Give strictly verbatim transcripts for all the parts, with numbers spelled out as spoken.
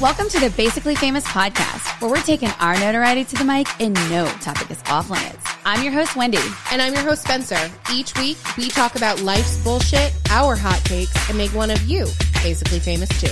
Welcome to the Basically Famous podcast, where we're taking our notoriety to the mic and no topic is off limits. I'm your host, Wendy. And I'm your host, Spencer. Each week, we talk about life's bullshit, our hot takes, and make one of you basically famous too.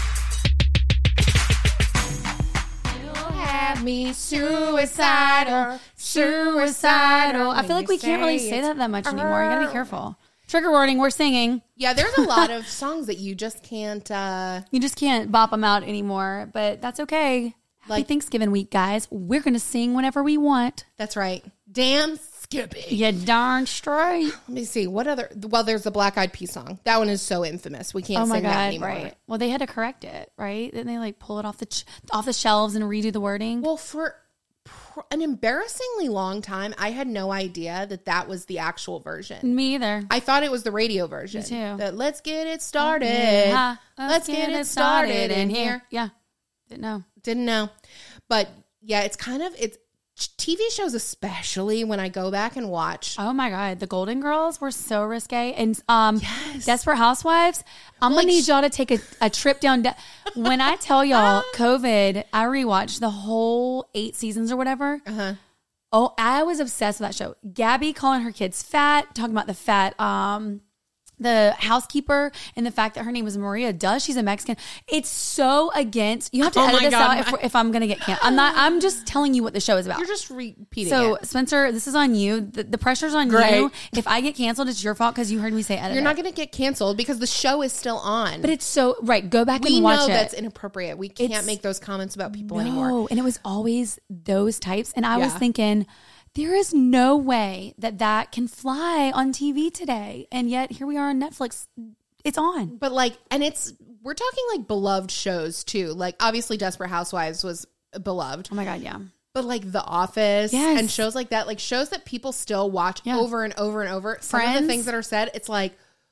You have me suicidal, suicidal. I feel like we can't really say that that much anymore. You gotta be careful. Trigger warning, we're singing. Yeah, there's a lot of songs that you just can't... Uh... You just can't bop them out anymore, but that's okay. Happy Like, Thanksgiving week, guys. We're going to sing whenever we want. That's right. Damn Skippy. Yeah, darn straight. Let me see. What other... Well, there's the Black Eyed Peas song. That one is so infamous. We can't Oh my sing God, that anymore. right. Well, they had to correct it, right? Didn't they like pull it off the ch- off the shelves and redo the wording? Well, for pr- an embarrassingly long time, I had no idea that that was the actual version. Me either. I thought it was the radio version. Me too. That let's get it started. Yeah. Let's, get, it started in here. Yeah. Didn't know. Didn't know. But yeah, it's kind of, it's T V shows, especially when I go back and watch. Oh my God. The Golden Girls were so risque. And um, Yes. Desperate Housewives, I'm Like going to need sh- y'all to take a, a trip down. De- when I tell y'all COVID, I rewatched the whole eight seasons or whatever. Uh-huh. Oh, I was obsessed with that show. Gabby calling her kids fat, talking about the fat, um, the housekeeper and the fact that her name was Maria. Duh, she's a Mexican. It's so against. You have to Oh edit my this God, out if, my- if I'm going to get canceled. I'm not. I'm just telling you what the show is about. You're just repeating So it. Spencer, this is on you. The, the pressure's on Great. you. If I get canceled, it's your fault because you heard me say edit. You're it. not going to get canceled because the show is still on. But it's so right. Go back we and watch know it. that's inappropriate. We can't It's- make those comments about people no, anymore. and it was always those types. And I was Yeah. thinking, there is no way that that can fly on T V today. And yet here we are on Netflix. It's on. But like, and it's, we're talking like beloved shows too. Like obviously Desperate Housewives was beloved. Oh my God, yeah. But like The Office Yes. and shows like that, like shows that people still watch Yeah. over and over and over. Some of Friends. the things that are said, it's like,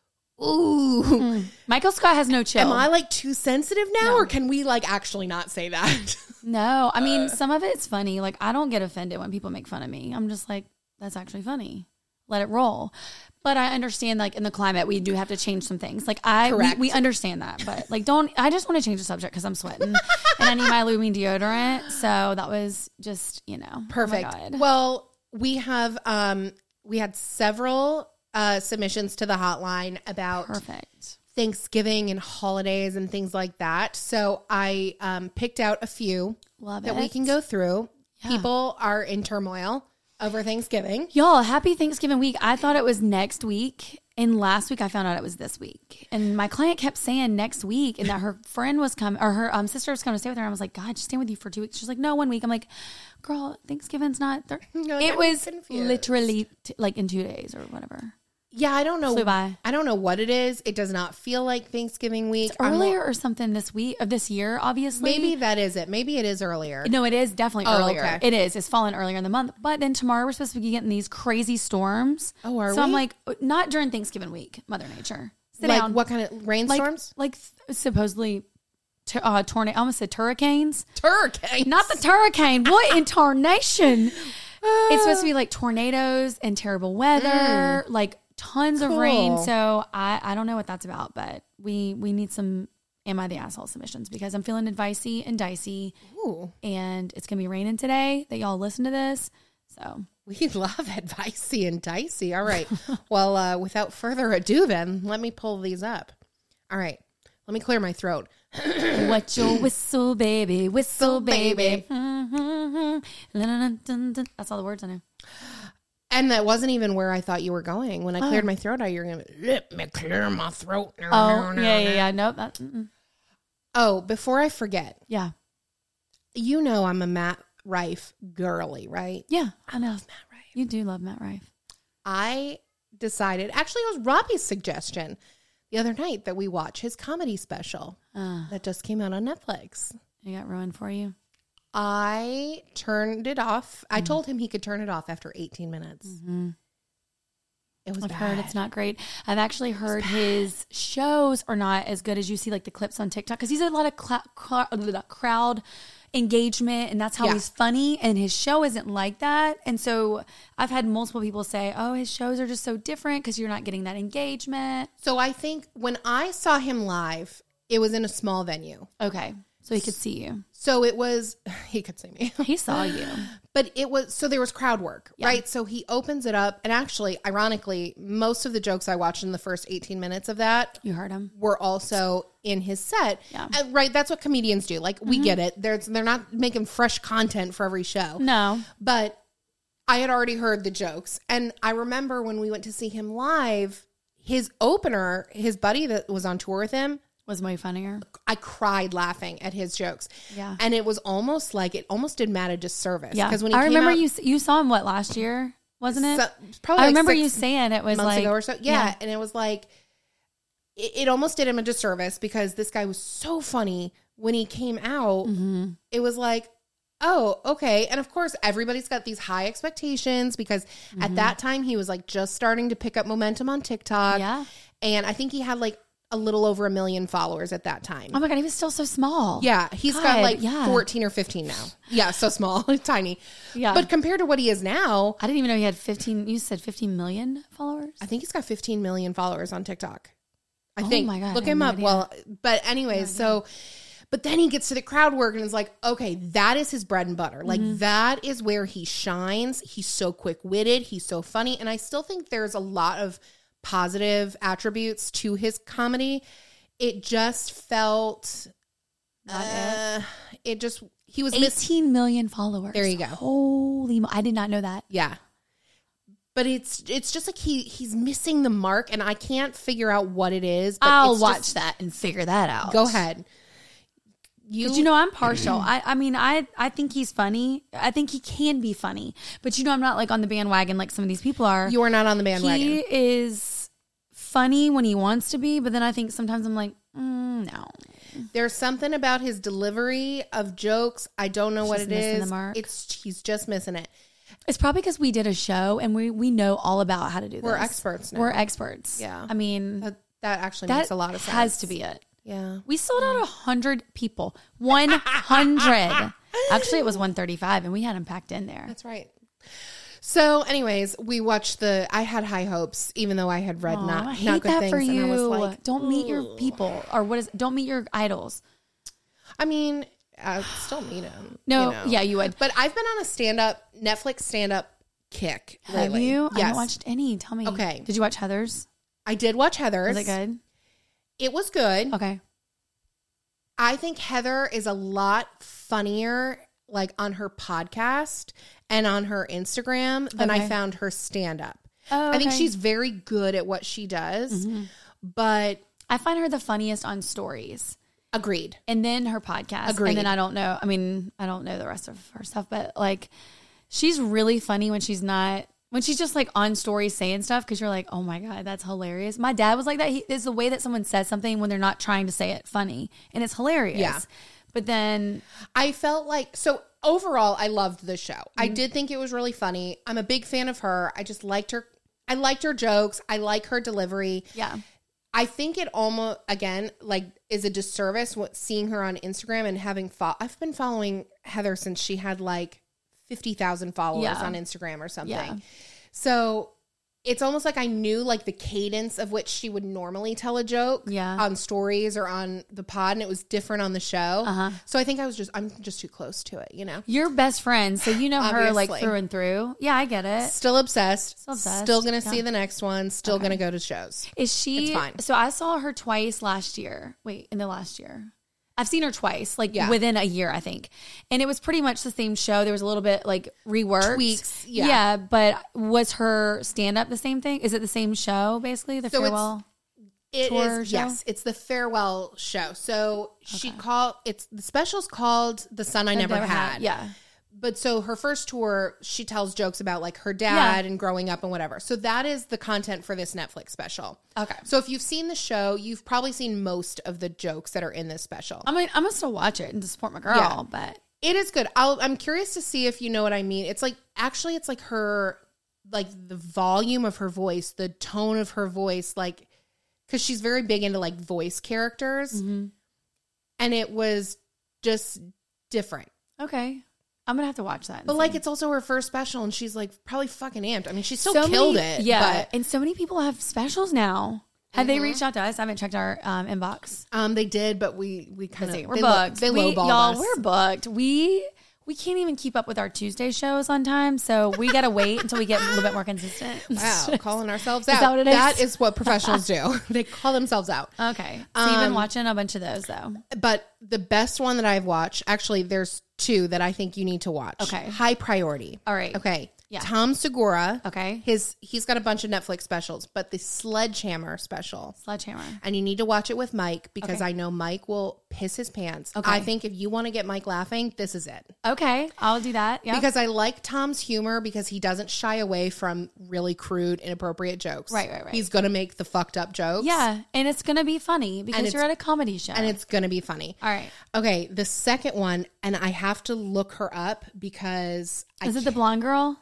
ooh, Mm. Michael Scott has no chill. am I like too sensitive now, No. or can we like actually not say that? No, I Uh. mean, some of it's funny. Like, I don't get offended when people make fun of me. I'm just like, that's actually funny. Let it roll. But I understand, like, in the climate, we do have to change some things. Like, I, we, Correct. we understand that. But, like, don't, I just want to change the subject because I'm sweating. And I need my Lumen deodorant. So that was just, you know. Perfect. Oh my God. Well, we have, um, we had several uh, submissions to the hotline about Perfect. Thanksgiving and holidays and things like that. So I um, picked out a few Love that it. we can go through. Yeah. People are in turmoil over Thanksgiving. Y'all, happy Thanksgiving week. I thought it was next week. And last week I found out it was this week. And my client kept saying next week and that her friend was coming or her um, sister was coming to stay with her. I was like, God, just stay with you for two weeks. She's like, no, one week. I'm like, girl, Thanksgiving's not. Thir-. You're like, It I'm was confused. literally t- like in two days or whatever. Yeah, I don't know. Flew by. I don't know what it is. It does not feel like Thanksgiving week. I'm Earlier not- or something this week of this year, obviously. Maybe that is it. Maybe it is earlier. No, it is definitely Oh, earlier. okay. It is. It's fallen earlier in the month. But then tomorrow we're supposed to be getting these crazy storms. Oh, are so I'm we? like, not during Thanksgiving week, Mother Nature. Sit like down. what kind of rainstorms? Like, like th- supposedly t- uh, tornado. I almost said hurricanes. Hurricanes. Not the hurricane. What in tarnation? It's supposed to be like tornadoes and terrible weather, like tons of rain. Cool. So I, I don't know what that's about, but we we need some Am I the Asshole submissions because I'm feeling advicey and dicey. Ooh, And it's going to be raining today that y'all listen to this. So we love advicey and dicey. All right. Well, uh, without further ado, then let me pull these up. All right. Let me clear my throat. what your whistle, baby, whistle, baby. baby. That's all the words I know. And that wasn't even where I thought you were going. When I cleared my throat, you were going to let me clear my throat. Oh, yeah, yeah, yeah. Nope. That, mm-mm. Oh, before I forget, Yeah. you know I'm a Matt Rife girly, right? Yeah, I know. Matt Rife. You do love Matt Rife. I decided, actually it was Robbie's suggestion the other night that we watch his comedy special Uh, that just came out on Netflix. I got ruined for you. I turned it off. I told him he could turn it off after eighteen minutes. Mm-hmm. It was I've bad. heard it's not great. I've actually heard his shows are not as good as you see like the clips on TikTok because he's a lot of cl- cl- crowd engagement and that's how Yeah. he's funny and his show isn't like that. And so I've had multiple people say, oh, his shows are just so different because you're not getting that engagement. So I think when I saw him live, it was in a small venue. Okay. So he could see you. So it was, he could see me. He saw you. But it was, so there was crowd work, Yeah. right? So he opens it up. And actually, ironically, most of the jokes I watched in the first eighteen minutes of that You heard him. were also in his set. Yeah. And, right? That's what comedians do. Like, we get it. They're, they're not making fresh content for every show. No. But I had already heard the jokes. And I remember when we went to see him live, his opener, his buddy that was on tour with him, Was way funnier. I cried laughing at his jokes. Yeah. And it was almost like, it almost did Matt a disservice. Yeah. Because when he I came remember out, you you saw him, what, last year? Wasn't it? so- probably I like remember six you saying it was months like. ago or so. Yeah. yeah. And it was like, it, it almost did him a disservice because this guy was so funny when he came out. Mm-hmm. It was like, oh, okay. And of course, everybody's got these high expectations because Mm-hmm. at that time he was like just starting to pick up momentum on TikTok. Yeah. And I think he had like a little over a million followers at that time. Oh my God, he was still so small. Yeah, he's God, got like yeah. fourteen or fifteen now. Yeah, so small, tiny. Yeah. But compared to what he is now, I didn't even know he had fifteen, you said fifteen million followers? I think he's got fifteen million followers on TikTok. I Oh think. my God, Look I had him no up. idea. Well, but anyways, so, but then he gets to the crowd work and is like, okay, that is his bread and butter. Like, Mm-hmm. that is where he shines. He's so quick witted. He's so funny. And I still think there's a lot of positive attributes to his comedy. It just felt, Not uh, it just, he was missing. eighteen million followers. There you go. Holy, mo- I did not know that. Yeah. But it's it's just like he he's missing the mark, and I can't figure out what it is. But I'll it's watch just- that and figure that out. Go ahead. You, Because you know I'm partial. I, I mean I I think he's funny. I think he can be funny. But you know I'm not like on the bandwagon like some of these people are. you are not on the bandwagon. He is funny when he wants to be, but then I think sometimes I'm like, mm, no. There's something about his delivery of jokes. I don't know what Just it missing is. the mark. It's he's just missing it. It's probably because we did a show and we we know all about how to do this. We're experts now. We're experts. Yeah. I mean That, that actually that makes a lot of sense. has to be it. Yeah. We sold out a hundred people. One hundred. Actually, it was one thirty-five, and we had them packed in there. That's right. So, anyways, we watched the. I had high hopes, even though I had read Aw, not I hate not good that things, for and I was you. like, Don't meet your "Ugh." people, or what is? Don't meet your idols. I mean, I would still meet him. No, you know. yeah, you would. But I've been on a stand up Netflix stand up kick. Have lately. you? I Yes. haven't watched any. Tell me. Okay. Did you watch Heather's? I did watch Heather's. Was it good? It was good. Okay. I think Heather is a lot funnier, like on her podcast and on her Instagram, than I Okay. found her stand up. Oh, I think okay. she's very good at what she does, but I find her the funniest on stories. agreed. And then her podcast. Agreed. And then I don't know. I mean, I don't know the rest of her stuff, but like she's really funny when she's not, when she's just like on stories saying stuff because you're like, oh my God, that's hilarious. My dad was like that. He, it's the way that someone says something when they're not trying to say it funny and it's hilarious. Yeah. But then, I felt like, so overall, I loved the show. I did think it was really funny. I'm a big fan of her. I just liked her. I liked her jokes. I like her delivery. yeah. I think it almost, again, like is a disservice what, seeing her on Instagram and having, fo- I've been following Heather since she had like fifty thousand followers Yeah. on Instagram or something. Yeah. So it's almost like I knew like the cadence of which she would normally tell a joke Yeah. on stories or on the pod, and it was different on the show. Uh-huh. So I think I was just, I'm just too close to it, you know? You're best friends. So you know her like Obviously. through and through. Yeah, I get it. Still obsessed. Still obsessed. Still going to Yeah. see the next one. Still going to go to shows. Is she? It's fine. So I saw her twice last year. Wait, in the last year. I've seen her twice, like Yeah. within a year, I think. And it was pretty much the same show. There was a little bit like reworked. Tweaks, yeah. Yeah, but was her stand up the same thing? Is it the same show, basically? The So it's- farewell? It tour is, show? yes. It's the farewell show. So she called, it's, the special's called The Son I Never, Had. Yeah. But so her first tour, she tells jokes about like her dad Yeah. and growing up and whatever. So that is the content for this Netflix special. Okay. So if you've seen the show, you've probably seen most of the jokes that are in this special. I mean, I'm going to still watch it and to support my girl, Yeah. but It is good. I'll, I'm curious to see if you know what I mean. It's like, actually, it's like her, like the volume of her voice, the tone of her voice, like, because she's very big into like voice characters. Mm-hmm. And it was just different. okay. I'm going to have to watch that. and But see. like, it's also her first special, and she's like probably fucking amped. I mean, she still So killed many- it. Yeah. But And so many people have specials now. Had they reached out to us? I haven't checked our um, inbox. Um, they did, but we we kind of We're they booked. Lo- they we, lowballed y'all, us. we're booked. We we can't even keep up with our Tuesday shows on time, so we got to wait until we get a little bit more consistent. Wow, calling ourselves out. Is that what it is? That is what professionals do. They call themselves out. Okay. So you've been watching a bunch of those, though. But the best one that I've watched, actually, there's two that I think you need to watch. Okay. High Priority. All right. Okay. Yeah. Tom Segura. Okay. His he's got a bunch of Netflix specials, but the Sledgehammer special. Sledgehammer. And you need to watch it with Mike because Okay. I know Mike will piss his pants. Okay. I think if you want to get Mike laughing, this is it. Okay. I'll do that. Yeah. Because I like Tom's humor because he doesn't shy away from really crude, inappropriate jokes. Right, right, right. He's going to make the fucked up jokes. Yeah. And it's going to be funny because it's- you're at a comedy show. And it's going to be funny. All right. Okay, the second one, and I have to look her up because I Is it the blonde girl?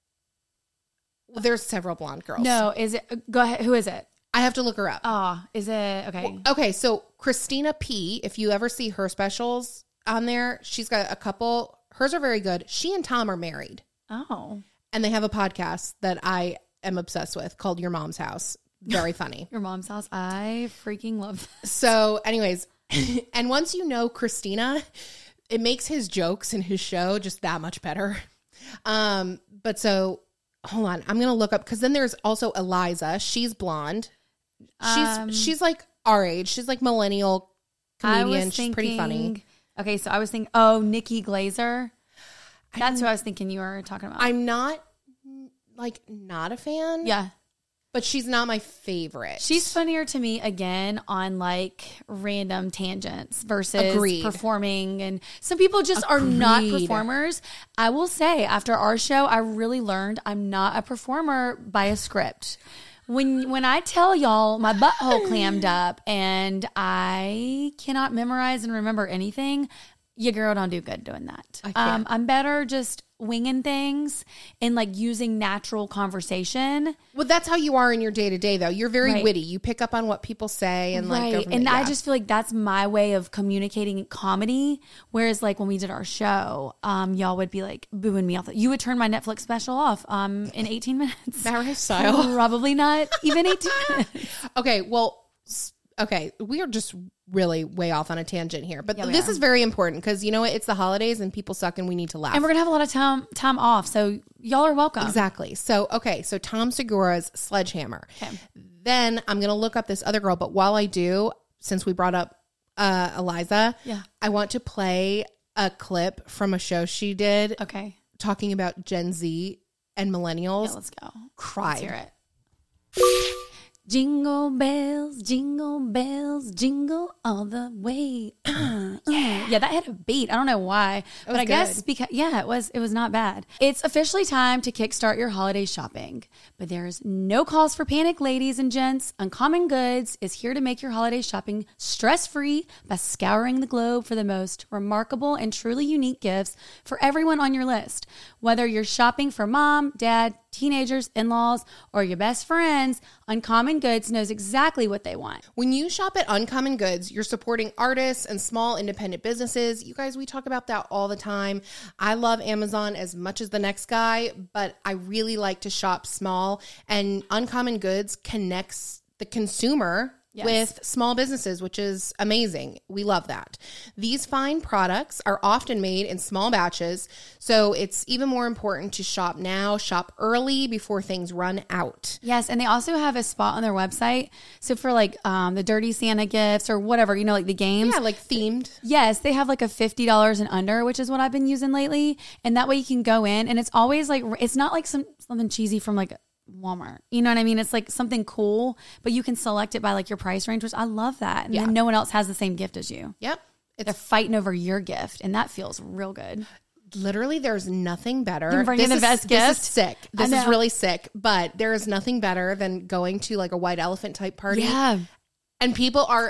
Well, there's several blonde girls. No. Is it? Go ahead. Who is it? I have to look her up. Oh, is it? Okay. Okay, so Christina P, if you ever see her specials on there, she's got a couple. Hers are very good. She and Tom are married, Oh. and they have a podcast that I am obsessed with called Your Mom's House. Very funny. Your mom's house. I freaking love that. So, anyways, and once you know Christina, it makes his jokes and his show just that much better. Um, but so hold on, I'm gonna look up because then there's also Eliza. She's blonde. She's Um, she's like our age. She's like millennial I comedian. was She's pretty funny. thinking- Okay, so I was thinking, oh, Nikki Glazer. That's who I was thinking you were talking about. I'm not like not a fan. yeah. But she's not my favorite. She's funnier to me again on like random tangents versus Agreed. performing. And some people just are not Agreed. performers. I will say after our show, I really learned I'm not a performer by a script. When when I tell y'all my butthole clammed up and I cannot memorize and remember anything, your girl don't do good doing that. I Um, can't. I'm better just winging things and like using natural conversation. Well, that's how you are in your day to day, though. You're very Right. witty. You pick up on what people say and like go Right. from And there. I Yeah. just feel like that's my way of communicating comedy. Whereas like when we did our show, um, y'all would be like booing me off. You would turn my Netflix special off um, in eighteen minutes. Maori style. Probably not even eighteen minutes. Okay, well, s- okay, we are just really way off on a tangent here, but Yeah, we this are. is very important because you know what? It's the holidays and people suck and we need to laugh. And we're going to have a lot of time time off. So y'all are welcome. Exactly. So, okay, so Tom Segura's Sledgehammer. Okay. Then I'm going to look up this other girl, but while I do, since we brought up uh, Eliza, Yeah. I want to play a clip from a show she did Okay. talking about Gen Z and millennials. Yeah, let's go. Cried. Let's hear it. Jingle bells, jingle bells, jingle all the way. Uh, yeah. yeah, that had a beat. I don't know why, but was I guess good. because yeah, it was it was not bad. It's officially time to kickstart your holiday shopping, but there's no cause for panic, ladies and gents. Uncommon Goods is here to make your holiday shopping stress-free by scouring the globe for the most remarkable and truly unique gifts for everyone on your list. Whether you're shopping for mom, dad, teenagers, in-laws, or your best friends, Uncommon Goods knows exactly what they want. When you shop at Uncommon Goods, you're supporting artists and small independent businesses. You guys, we talk about that all the time. I love Amazon as much as the next guy, but I really like to shop small, and Uncommon Goods connects the consumer Yes. with small businesses, which is amazing. We love that. These fine products are often made in small batches, so it's even more important to shop now, shop early before things run out. Yes, and they also have a spot on their website. So for like um, the Dirty Santa gifts or whatever, you know, like the games. Yeah, like themed. Yes, they have like a fifty dollars and under, which is what I've been using lately. And that way you can go in and it's always like, it's not like some something cheesy from like Walmart. You know what I mean? It's like something cool, but you can select it by like your price range, which I love that. And Yeah. then no one else has the same gift as you. Yep. They're It's fighting over your gift, and that feels real good. literally, there's nothing better. Than bringing This the is- best This gift? is sick. I This is know. really sick, but there is nothing better than going to like a white elephant type party. Yeah. And people are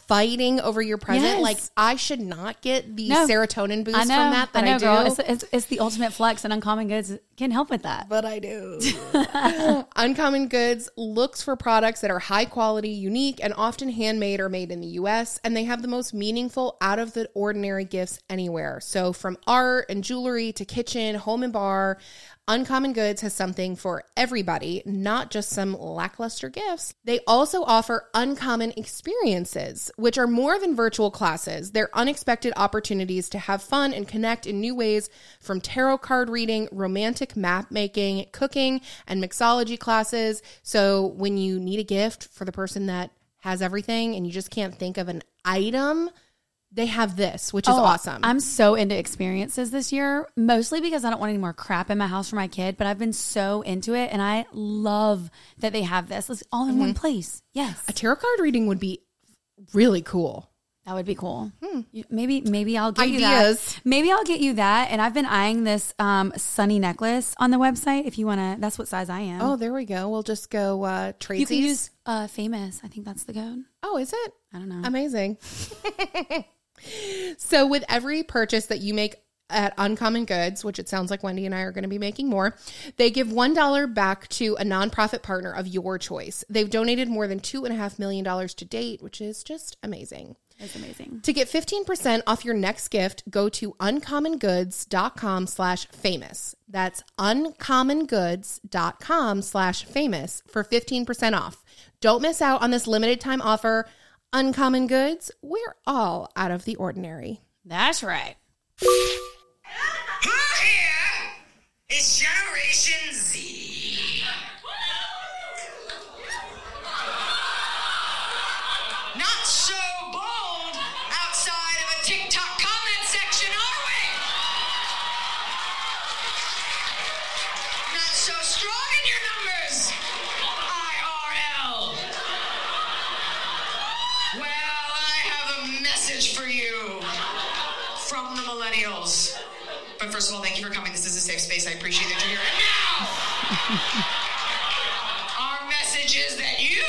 fighting over your present. Yes. Like, I should not get the No. serotonin boost I know, from that that I, I know, do. girl. It's, it's, it's the ultimate flex, and Uncommon Goods can't help with that. But I do. Uncommon Goods looks for products that are high quality, unique, and often handmade or made in the U S, and they have the most meaningful, out of the ordinary gifts anywhere. So from art and jewelry to kitchen, home and bar, Uncommon Goods has something for everybody, not just some lackluster gifts. They also offer uncommon experiences, which are more than virtual classes. They're unexpected opportunities to have fun and connect in new ways, from tarot card reading, romantic map making, cooking, and mixology classes. So when you need a gift for the person that has everything and you just can't think of an item, they have this, which is Oh, awesome. I'm so into experiences this year, mostly because I don't want any more crap in my house for my kid, but I've been so into it, and I love that they have this. It's all in Mm-hmm. one place. Yes. A tarot card reading would be really cool. That would be cool. You- Maybe, maybe I'll get you Ideas. that. Maybe I'll get you that. And I've been eyeing this um, Sunny necklace on the website. If you want to, that's what size I am. Oh, there we go. We'll just go uh, Tradesies. you can use uh, Famous. I think that's the code. Oh, is it? I don't know. Amazing. So with every purchase that you make at Uncommon Goods, which it sounds like Wendy and I are going to be making more, they give one dollar back to a nonprofit partner of your choice. They've donated more than two point five million dollars to date, which is just amazing. That's amazing. To get fifteen percent off your next gift, go to uncommongoods.com slash famous. That's uncommongoods.com slash famous for fifteen percent off. Don't miss out on this limited time offer. Uncommon Goods, we're all out of the ordinary. That's right. Who here is Generation Z? Not so bold outside of a TikTok comment section, are we? Not so strong in your numbers, I R L. Well, I have a message for you from the millennials. But first of all, thank you for coming. This is a safe space. I appreciate that you're here. And now, our message is that you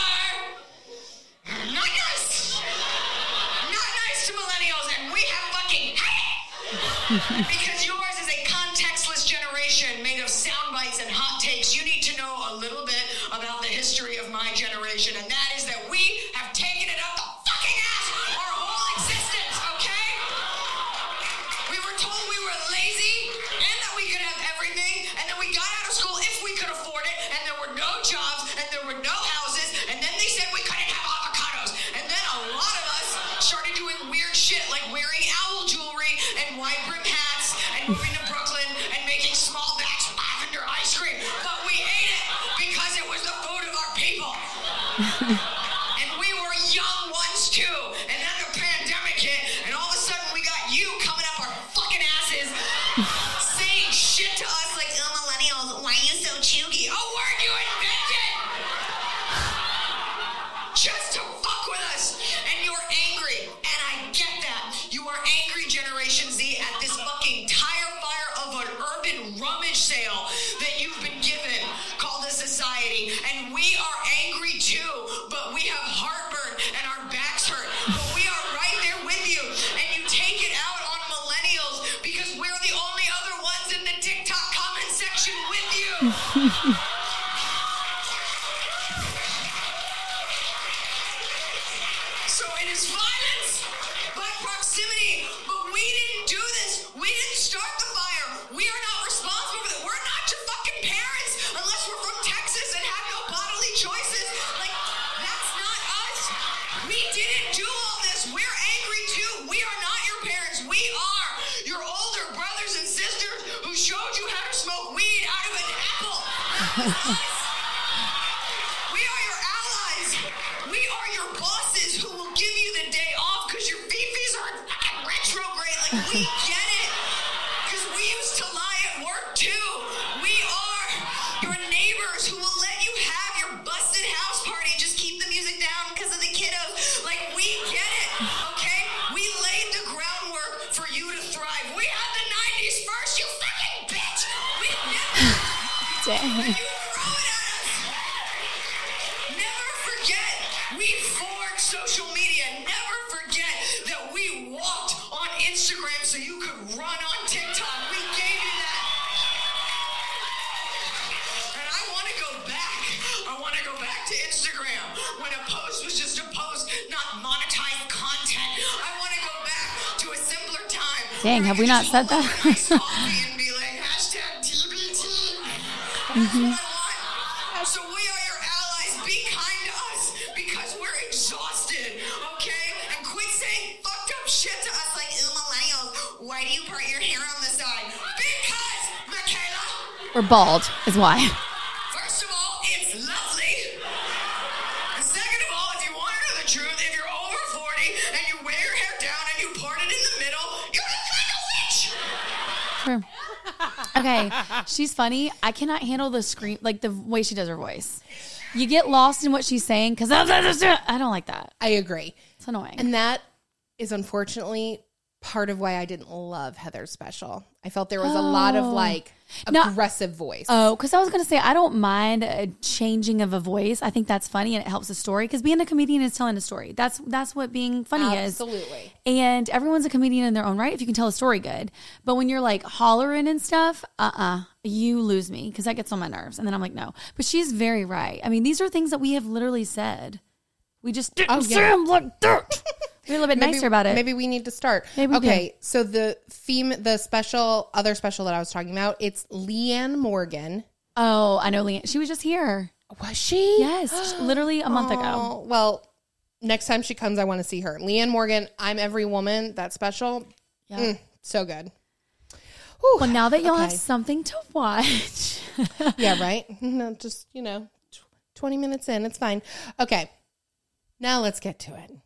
are not nice. Not nice to millennials, and we have fucking hate it. Because yours is a contextless generation made of sound bites and hot takes. You need to know a little bit about the history of my generation, and that is that we have taken it up the fucking ass our whole existence, okay? We were told we were lazy and that we could have everything, and then we got out of school if we could afford it, and there were no jobs, and there were no houses, and then they said we couldn't have avocados. And then a lot of us started doing weird shit like wearing owl jewelry and wide brim hats and moving to Brooklyn and making small batch lavender ice cream. But we ate it because it was the food of our people. And we were young ones too. And then the pandemic hit, and all of a sudden we got you coming up our fucking asses saying shit to us like, oh, millennials, why are you so chuggy? A word you invented! Just to fuck with us. And you're angry. And I get that. You are angry, Generation Z, at this fucking tire fire of an urban rummage sale that you've been given called a society. And we are angry too, but we have heartburn and our backs hurt. But we are right there with you. And you take it out on millennials because we're the only other ones in the TikTok comment section with you. So it is violence by proximity, but we didn't do this. We didn't start the fire. We are not responsible for it. We're not your fucking parents unless we're from Texas and have no bodily choices. Like, that's not us. We didn't do all this. We're angry too. We are not your parents. We are your older brothers and sisters who showed you how to smoke weed out of an apple. That was us. We are your allies. We are your bosses who will give you the day off because your fifis are fucking retrograde. Like, we get it. Because we used to lie at work too. We are your neighbors who will let you have your busted house party. Just keep the music down because of the kiddos. Like, we get it. Okay? We laid the groundwork for you to thrive. We had the nineties first, you fucking bitch. We never. Dang. You throw it at us. Never forget, we forged social media. Never Dang, have we not said that? and be like, hashtag T B T. Mm-hmm. So we are your allies. Be kind to us because we're exhausted, okay? And quit saying fucked up shit to us like, ew, millennials. Why do you part your hair on the side? Because, Michaela, We're bald, is why. first of all, it's lovely. And second of all, if you want to know the truth, if you're over forty and you wear your hair down and you part it in the middle, you look like a witch. True. Okay, she's funny. I cannot handle the scream, like the way she does her voice. You get lost in what she's saying because I don't like that. I agree. It's annoying. And that is unfortunately part of why I didn't love Heather's special. I felt there was a lot of like No. aggressive voice. Oh, because I was going to say, I don't mind a changing of a voice. I think that's funny and it helps the story because being a comedian is telling a story. That's that's what being funny is. Absolutely. And everyone's a comedian in their own right if you can tell a story good. But when you're like hollering and stuff, uh-uh, you lose me because that gets on my nerves. And then I'm like, no. But she's very right. I mean, these are things that we have literally said. We just didn't Oh, say yeah. them like that. We're a little bit Maybe- nicer about it. Maybe we need to start. Maybe we okay, so the theme, the special, other special that I was talking about, it's Leanne Morgan. Oh, I know Leanne. She was just here. Was she? Yes, literally a month ago. Oh, well, next time she comes, I want to see her. Leanne Morgan, I'm Every Woman, that special. Yeah. Mm, so good. Whew. Well, now that y'all have Okay. something to watch. Yeah, right? No, just, you know, tw- twenty minutes in, it's fine. Okay, now let's get to it.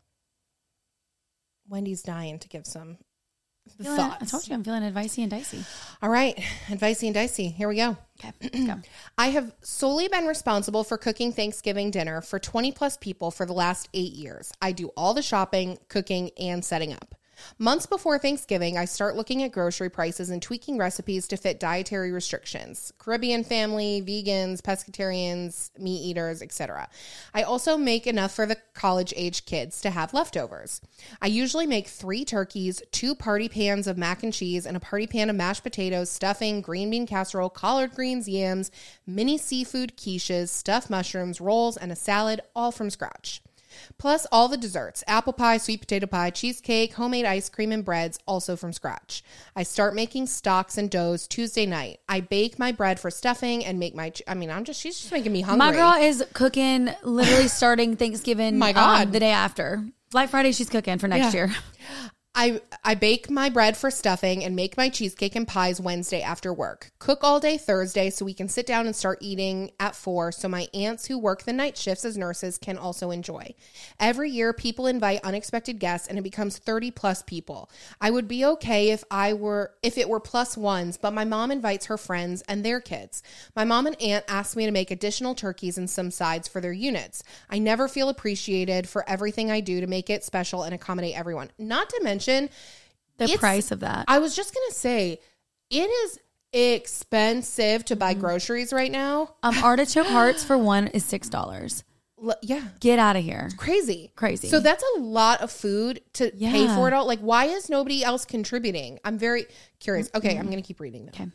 Wendy's dying to give some Feeling- thoughts. I told you I'm feeling advicey and dicey. All right, advicey and dicey. Here we go. Okay, let's go. I have solely been responsible for cooking Thanksgiving dinner for twenty plus people for the last eight years. I do all the shopping, cooking, and setting up. Months before Thanksgiving, I start looking at grocery prices and tweaking recipes to fit dietary restrictions. Caribbean family, vegans, pescatarians, meat eaters, et cetera. I also make enough for the college-age kids to have leftovers. I usually make three turkeys, two party pans of mac and cheese, and a party pan of mashed potatoes, stuffing, green bean casserole, collard greens, yams, mini seafood quiches, stuffed mushrooms, rolls, and a salad, all from scratch. Plus all the desserts, apple pie, sweet potato pie, cheesecake, homemade ice cream, and breads, also from scratch. I start making stocks and doughs Tuesday night. I bake my bread for stuffing and make my, ch- I mean, I'm just, she's just making me hungry. My girl is cooking, literally starting Thanksgiving My God. um, the day after. Black Friday, she's cooking for next Yeah. year. I, I bake my bread for stuffing and make my cheesecake and pies Wednesday after work. Cook all day Thursday so we can sit down and start eating at four so my aunts who work the night shifts as nurses can also enjoy. Every year, people invite unexpected guests and it becomes thirty plus people. I would be okay if I were if it were plus ones, but my mom invites her friends and their kids. My mom and aunt asked me to make additional turkeys and some sides for their units. I never feel appreciated for everything I do to make it special and accommodate everyone. Not to mention The It's- price of that. I was just going to say, it is expensive to Mm-hmm. buy groceries right now. Um, artichoke hearts for one is six dollars. L- yeah, Get out of here. crazy. Crazy. So that's a lot of food to pay Yeah. for it all. Like, why is nobody else contributing? I'm very curious. Okay, I'm going to keep reading now.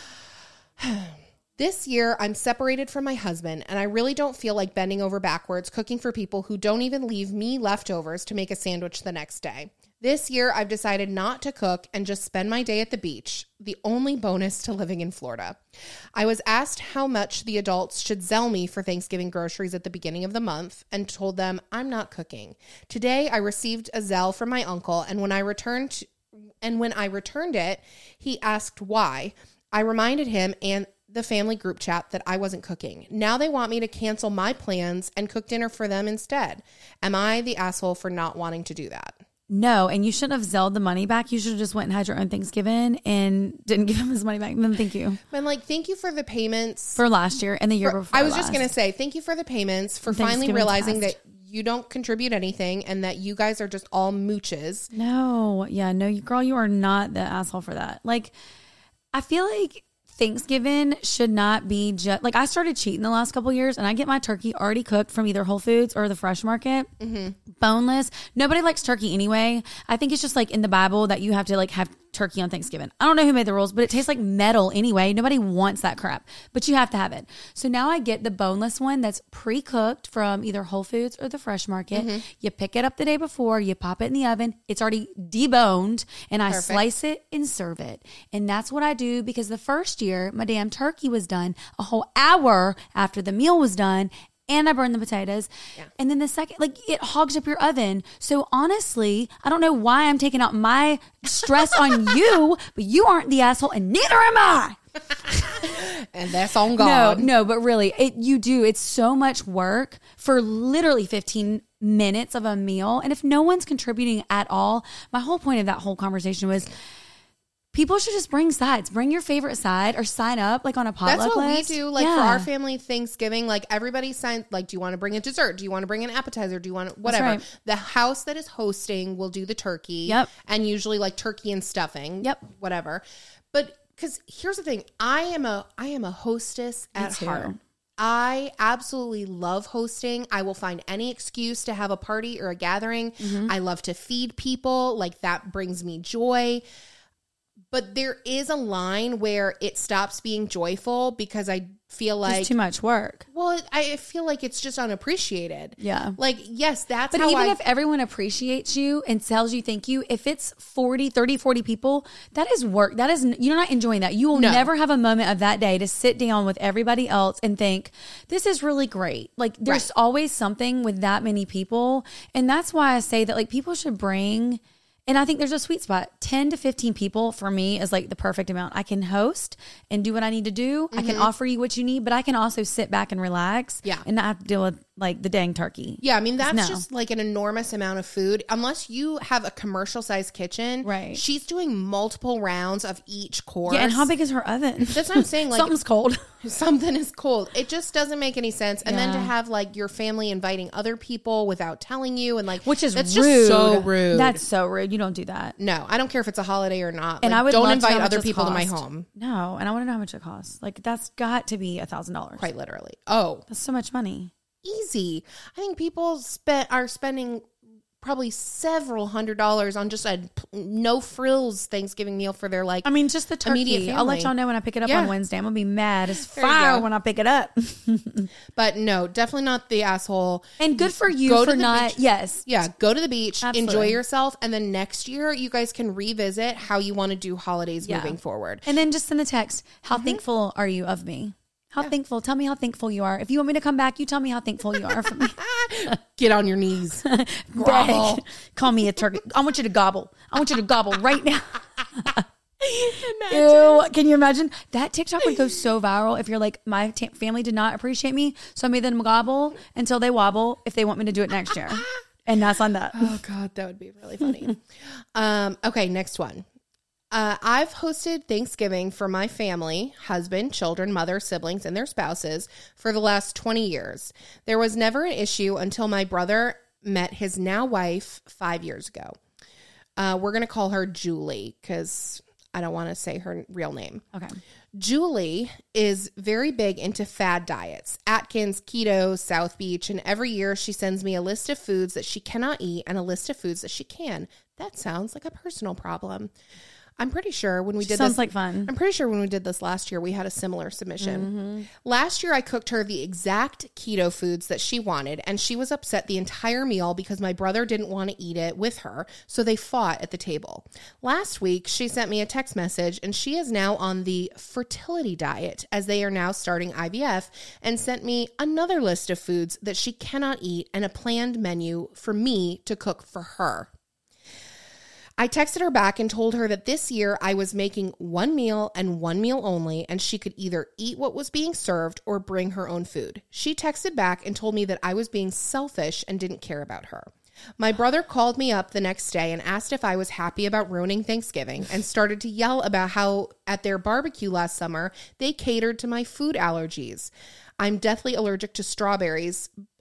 Okay. This year, I'm separated from my husband, and I really don't feel like bending over backwards cooking for people who don't even leave me leftovers to make a sandwich the next day. This year, I've decided not to cook and just spend my day at the beach, the only bonus to living in Florida. I was asked how much the adults should Zelle me for Thanksgiving groceries at the beginning of the month and told them I'm not cooking. Today, I received a Zelle from my uncle, and when I returned and when I returned it, he asked why. I reminded him and the family group chat that I wasn't cooking. Now they want me to cancel my plans and cook dinner for them instead. Am I the asshole for not wanting to do that? No, and you shouldn't have Zelled the money back. You should have just went and had your own Thanksgiving and didn't give him his money back. Then thank you And like, thank you for the payments. for last year and the year for- before. I was just last. going to say, thank you for the payments, for finally Thanksgiving's realizing passed. that you don't contribute anything and that you guys are just all mooches. No, yeah, no, you girl, you are not the asshole for that. Like, I feel like Thanksgiving should not be just like I started cheating the last couple of years, and I get my turkey already cooked from either Whole Foods or the Fresh Market, mm-hmm. boneless. Nobody likes turkey anyway. I think it's just like in the Bible that you have to like have turkey on Thanksgiving. I don't know who made the rules, but it tastes like metal anyway. Nobody wants that crap, but you have to have it. So now I get the boneless one that's pre-cooked from either Whole Foods or the Fresh Market. Mm-hmm. You pick it up the day before, you pop it in the oven. It's already deboned, and I Perfect. slice it and serve it. And that's what I do, because the first year my damn turkey was done a whole hour after the meal was done, and I burned the potatoes. Yeah. And then the second, like, it hogs up your oven. So honestly, I don't know why I'm taking out my stress on you, but you aren't the asshole, and neither am I. And that's on God. No, no, but really, it you do. It's so much work for literally fifteen minutes of a meal. And if no one's contributing at all, my whole point of that whole conversation was, people should just bring sides. Bring your favorite side, or sign up like on a potluck That's what list. we do. Like yeah. for our family Thanksgiving, like everybody signs, like, do you want to bring a dessert? Do you want to bring an appetizer? Do you want to, whatever. Right. The house that is hosting will do the turkey. Yep. And usually like turkey and stuffing. Yep. Whatever. But because here's the thing, I am a, I am a hostess Me at too. heart. I absolutely love hosting. I will find any excuse to have a party or a gathering. Mm-hmm. I love to feed people. Like, that brings me joy. But there is a line where it stops being joyful, because I feel like it's too much work. Well, I feel like it's just unappreciated. Yeah. Like, yes, that's but how even I, if everyone appreciates you and tells you thank you, if it's forty, thirty, forty people, that is work. That is, you're not enjoying that. You will no. never have a moment of that day to sit down with everybody else and think, this is really great. Like, there's right. always something with that many people. And that's why I say that, like, people should bring... And I think there's a sweet spot. ten to fifteen people for me is like the perfect amount. I can host and do what I need to do. Mm-hmm. I can offer you what you need, but I can also sit back and relax. Yeah. And not have to deal with like the dang turkey. Yeah. I mean, that's no. just like an enormous amount of food. Unless you have a commercial sized kitchen. Right. She's doing multiple rounds of each course. Yeah. And how big is her oven? That's what I'm saying. Like, something's cold. Something is cold. It just doesn't make any sense. And yeah. then to have like your family inviting other people without telling you, and like, which is that's rude. just so rude. That's so rude. You don't do that. No, I don't care if it's a holiday or not. And like, I would don't love invite to know other how much people to cost. my home. No, and I want to know how much it costs. Like, that's got to be a thousand dollars. Quite literally. Oh, that's so much money. Easy. I think people spent are spending probably several hundred dollars on just a no frills Thanksgiving meal for their like. I mean, just the turkey. I'll let y'all know when I pick it up yeah. on Wednesday. I'm gonna be mad as fire when I pick it up. But no, definitely not the asshole. And good for you go for to the not. Beach. Yes. Yeah. Go to the beach. Absolutely. Enjoy yourself, and then next year you guys can revisit how you want to do holidays yeah. moving forward. And then just send a text. How mm-hmm. thankful are you of me? How yeah. thankful. Tell me how thankful you are. If you want me to come back, you tell me how thankful you are for me. Get on your knees. Gobble. Call me a turkey. I want you to gobble. I want you to gobble right now. Ew, can you imagine? That TikTok would go so viral if you're like, my t- family did not appreciate me, so I made them gobble until they wobble if they want me to do it next year. And that's on that. Oh, God, that would be really funny. um, okay, next one. Uh, I've hosted Thanksgiving for my family, husband, children, mother, siblings, and their spouses for the last twenty years. There was never an issue until my brother met his now wife five years ago. Uh, we're going to call her Julie because I don't want to say her real name. Okay. Julie is very big into fad diets, Atkins, keto, South Beach, and every year she sends me a list of foods that she cannot eat and a list of foods that she can. That sounds like a personal problem. I'm pretty sure when we did Sounds this, like fun. I'm pretty sure when we did this last year, we had a similar submission. Mm-hmm. Last year, I cooked her the exact keto foods that she wanted, and she was upset the entire meal because my brother didn't want to eat it with her, so they fought at the table. Last week, she sent me a text message, and she is now on the fertility diet as they are now starting I V F, and sent me another list of foods that she cannot eat and a planned menu for me to cook for her. I texted her back and told her that this year I was making one meal and one meal only, and she could either eat what was being served or bring her own food. She texted back and told me that I was being selfish and didn't care about her. My brother called me up the next day and asked if I was happy about ruining Thanksgiving and started to yell about how at their barbecue last summer, they catered to my food allergies. I'm deathly allergic to strawberries,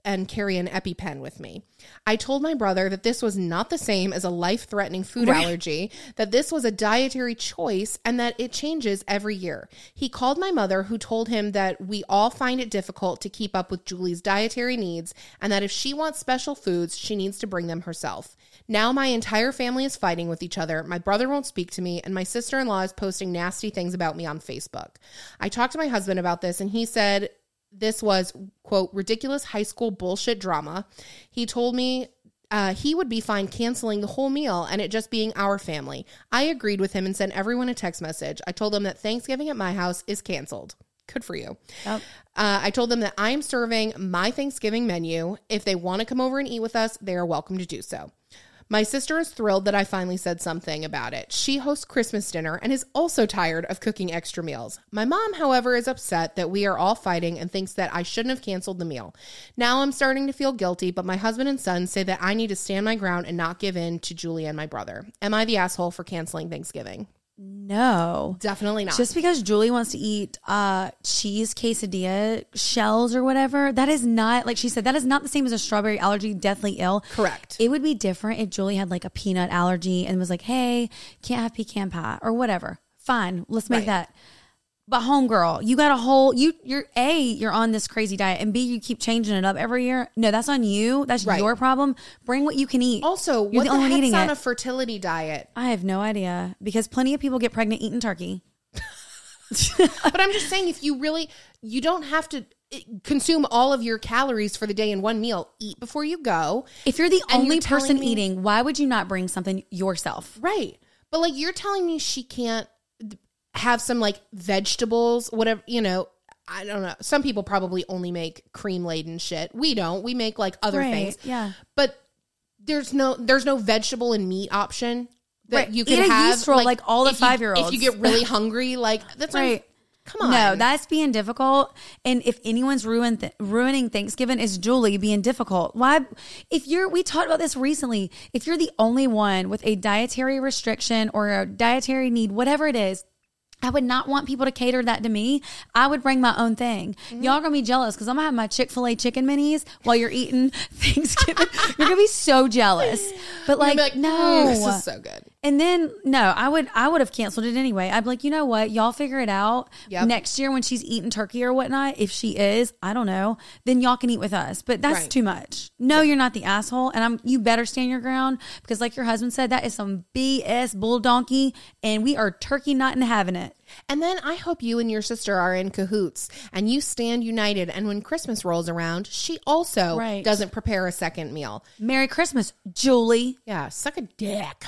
and carry an EpiPen with me. I told my brother that this was not the same as a life-threatening food Right. allergy, that this was a dietary choice, and that it changes every year. He called my mother, who told him that we all find it difficult to keep up with Julie's dietary needs, and that if she wants special foods, she needs to bring them herself. Now my entire family is fighting with each other. My brother won't speak to me, and my sister-in-law is posting nasty things about me on Facebook. I talked to my husband about this, and he said this was, quote, ridiculous high school bullshit drama. He told me uh, he would be fine canceling the whole meal and it just being our family. I agreed with him and sent everyone a text message. I told them that Thanksgiving at my house is canceled. Good for you. Yep. Uh, I told them that I am serving my Thanksgiving menu. If they want to come over and eat with us, they are welcome to do so. My sister is thrilled that I finally said something about it. She hosts Christmas dinner and is also tired of cooking extra meals. My mom, however, is upset that we are all fighting and thinks that I shouldn't have canceled the meal. Now I'm starting to feel guilty, but my husband and son say that I need to stand my ground and not give in to Julie and my brother. Am I the asshole for canceling Thanksgiving? No. Definitely not. Just because Julie wants to eat uh, cheese quesadilla shells or whatever, that is not, like she said, that is not the same as a strawberry allergy, deathly ill. Correct. It would be different if Julie had like a peanut allergy and was like, hey, can't have pecan pie or whatever. Fine, let's make Right. that. But homegirl, you got a whole, you, you're A, you're on this crazy diet, and B, you keep changing it up every year. No, that's on you. That's Right. your problem. Bring what you can eat. Also, You're what the the, only one heck's eating on it. a fertility diet? I have no idea because plenty of people get pregnant eating turkey. But I'm just saying, if you really, you don't have to consume all of your calories for the day in one meal. Eat before you go. If you're the And only you're telling person me- eating, why would you not bring something yourself? Right. But like, you're telling me she can't have some like vegetables, whatever, you know, I don't know. Some people probably only make cream laden shit. We don't. We make like other Right, things. yeah. But there's no there's no vegetable and meat option that Right. you Eat can a have. yeast roll like all the if you- five-year-olds. If you get really hungry, like that's Right. right. Come on. No, that's being difficult. And if anyone's ruin th- ruining Thanksgiving, it's Julie being difficult. Why? If you're, we talked about this recently. If you're the only one with a dietary restriction or a dietary need, whatever it is, I would not want people to cater that to me. I would bring my own thing. Mm-hmm. Y'all gonna be jealous because I'm gonna have my Chick-fil-A chicken minis while you're eating Thanksgiving. You're gonna be so jealous. But like, You'd be like, no, "Mm, this is so good." And then no, I would I would have canceled it anyway. I'd be like, you know what, y'all figure it out. Yep. Next year when she's eating turkey or whatnot, if she is, I don't know, then y'all can eat with us. But that's Right. too much. No, you're not the asshole, and I'm. You better stand your ground because, like your husband said, that is some B S bull donkey, and we are turkey not in having it. And then I hope you and your sister are in cahoots and you stand united. And when Christmas rolls around, she also Right. doesn't prepare a second meal. Merry Christmas, Julie. Yeah, suck a dick.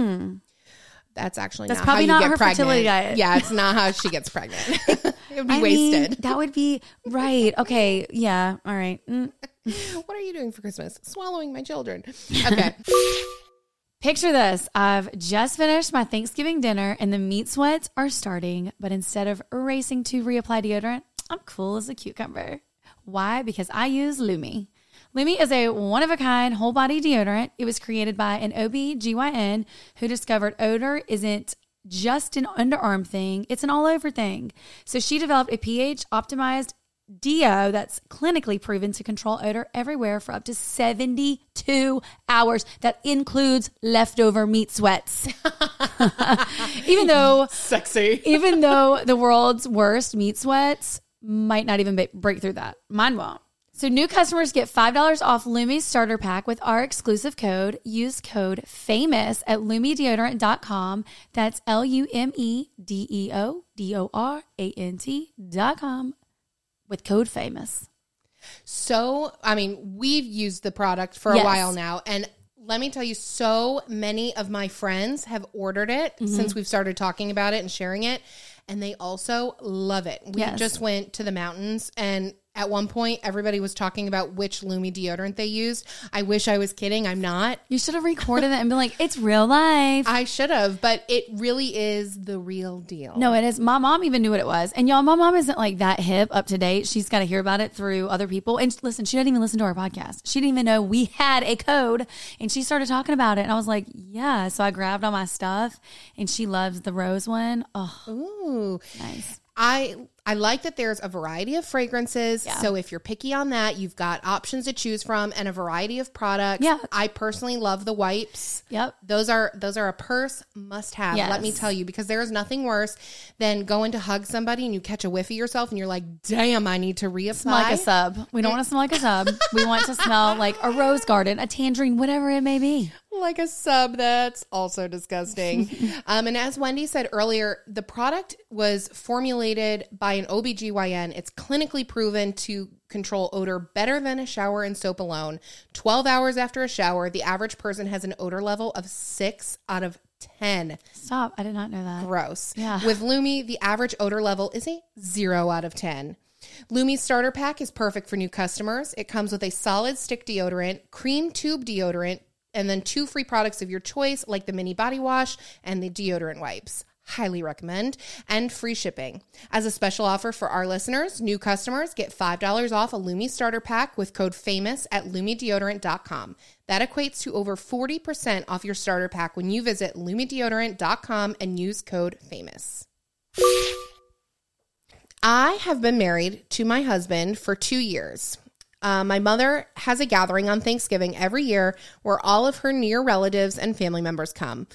That's actually That's not probably how you not get her pregnant. fertility diet. Yeah, it's not how she gets pregnant. It would be I wasted. mean, that would be right. Okay, yeah, all right. Mm. What are you doing for Christmas? Swallowing my children. Okay. Picture this. I've just finished my Thanksgiving dinner and the meat sweats are starting, but instead of racing to reapply deodorant, I'm cool as a cucumber. Why? Because I use Lumi. Lumi is a one-of-a-kind whole-body deodorant. It was created by an O B G Y N who discovered odor isn't just an underarm thing, it's an all-over thing. So she developed a pH-optimized deo that's clinically proven to control odor everywhere for up to seventy-two hours. That includes leftover meat sweats. even though Sexy. even though the world's worst meat sweats might not even ba- break through that. Mine won't. So new customers get five dollars off Lumi's starter pack with our exclusive code. Use code FAMOUS at lumi deodorant dot com. That's L U M E D E O D O R A N T dot com with code FAMOUS. So, I mean, we've used the product for a Yes. while now. And let me tell you, so many of my friends have ordered it Mm-hmm. since we've started talking about it and sharing it. And they also love it. We Yes. just went to the mountains and at one point, everybody was talking about which Lumi deodorant they used. I wish I was kidding. I'm not. You should have recorded it and been like, it's real life. I should have, but it really is the real deal. No, it is. My mom even knew what it was. And y'all, my mom isn't like that hip, up to date. She's got to hear about it through other people. And listen, she didn't even listen to our podcast. She didn't even know we had a code. And she started talking about it. And I was like, yeah. So I grabbed all my stuff and she loves the rose one. Oh, Ooh. nice. I I like that there's a variety of fragrances. Yeah. So if you're picky on that, you've got options to choose from and a variety of products. Yeah. I personally love the wipes. Yep. Those are those are a purse must have. Yes. Let me tell you, because there is nothing worse than going to hug somebody and you catch a whiff of yourself and you're like, damn, I need to reapply. Smell like a sub. We don't want to smell like a sub. We want to smell like a rose garden, a tangerine, whatever it may be. Like a sub. That's also disgusting. um, and as Wendy said earlier, the product was formulated by an O B G Y N. It's clinically proven to control odor better than a shower and soap alone. twelve hours after a shower, the average person has an odor level of six out of ten. Stop. I did not know that. Gross. Yeah. With Lumi, the average odor level is a zero out of ten. Lumi's starter pack is perfect for new customers. It comes with a solid stick deodorant, cream tube deodorant, and then two free products of your choice, like the mini body wash and the deodorant wipes. Highly recommend. And free shipping. As a special offer for our listeners, new customers get five dollars off a Lumi starter pack with code FAMOUS at lumi deodorant dot com. That equates to over forty percent off your starter pack when you visit lumi deodorant dot com and use code FAMOUS. I have been married to my husband for two years. Uh, my mother has a gathering on Thanksgiving every year where all of her near relatives and family members come.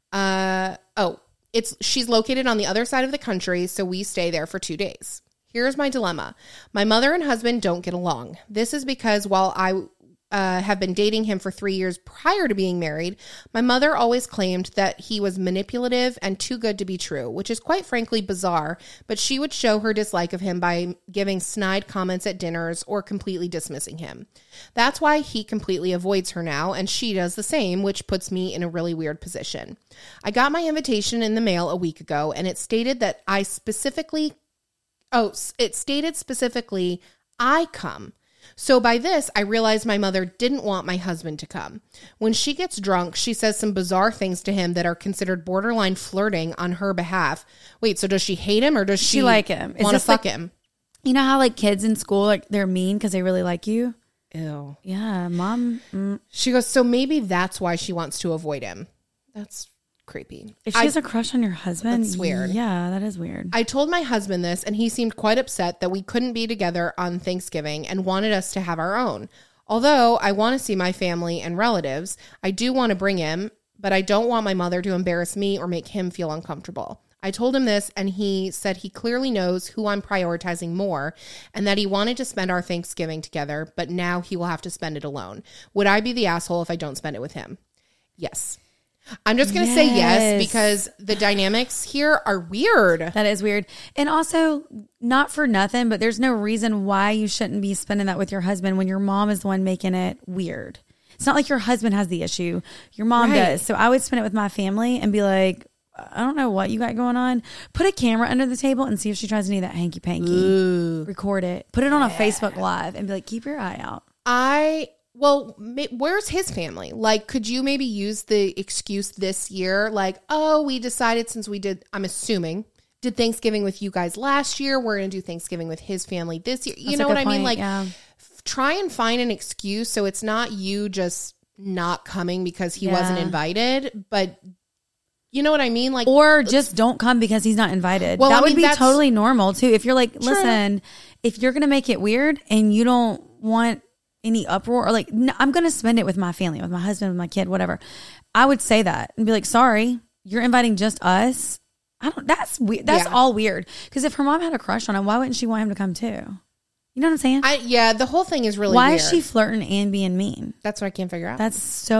Uh, oh, it's she's located on the other side of the country, so we stay there for two days. Here's my dilemma. My mother and husband don't get along. This is because while I uh, have been dating him for three years prior to being married, my mother always claimed that he was manipulative and too good to be true, which is quite frankly bizarre, but she would show her dislike of him by giving snide comments at dinners or completely dismissing him. That's why he completely avoids her now, and she does the same, which puts me in a really weird position. I got my invitation in the mail a week ago, and it stated that I specifically, oh, it stated specifically, I come. So by this, I realized my mother didn't want my husband to come. When she gets drunk, she says some bizarre things to him that are considered borderline flirting on her behalf. Wait, so does she hate him or does she, She like him? Is want to this fuck like- him? You know how like kids in school, like they're mean because they really like you? Ew. Yeah, mom. Mm. She goes, so maybe that's why she wants to avoid him. That's creepy. If she I- has a crush on your husband, That's weird. Yeah, that is weird. I told my husband this, and he seemed quite upset that we couldn't be together on Thanksgiving and wanted us to have our own. Although I want to see my family and relatives, I do want to bring him, but I don't want my mother to embarrass me or make him feel uncomfortable. I told him this, and he said he clearly knows who I'm prioritizing more and that he wanted to spend our Thanksgiving together, but now he will have to spend it alone. Would I be the asshole if I don't spend it with him? Yes. I'm just going to say yes Yes. because the dynamics here are weird. That is weird. And also, not for nothing, but there's no reason why you shouldn't be spending that with your husband when your mom is the one making it weird. It's not like your husband has the issue. Your mom Right. does. So I would spend it with my family and be like, I don't know what you got going on. Put a camera under the table and see if she tries any of that hanky panky. Record it. Put it on a Facebook Live and be like, keep your eye out. I, well, ma- where's his family? Like, could you maybe use the excuse this year? Like, oh, we decided since we did, I'm assuming, did Thanksgiving with you guys last year, we're going to do Thanksgiving with his family this year. You That's know a what good I mean? point, Like, yeah. f- try and find an excuse so it's not you just not coming because he wasn't Yeah. invited, but you know what I mean? Like, Or just don't come because he's not invited. Well, that I would mean, be that's- totally normal too. If you're like, listen, if you're going to make it weird and you don't want any uproar or like, no, I'm going to spend it with my family, with my husband, with my kid, whatever. I would say that and be like, sorry, you're inviting just us. I don't, that's weird. That's Yeah. all weird. Because if her mom had a crush on him, why wouldn't she want him to come too? You know what I'm saying? I, yeah, the whole thing is really why weird. is she flirting and being mean? That's what I can't figure out. That's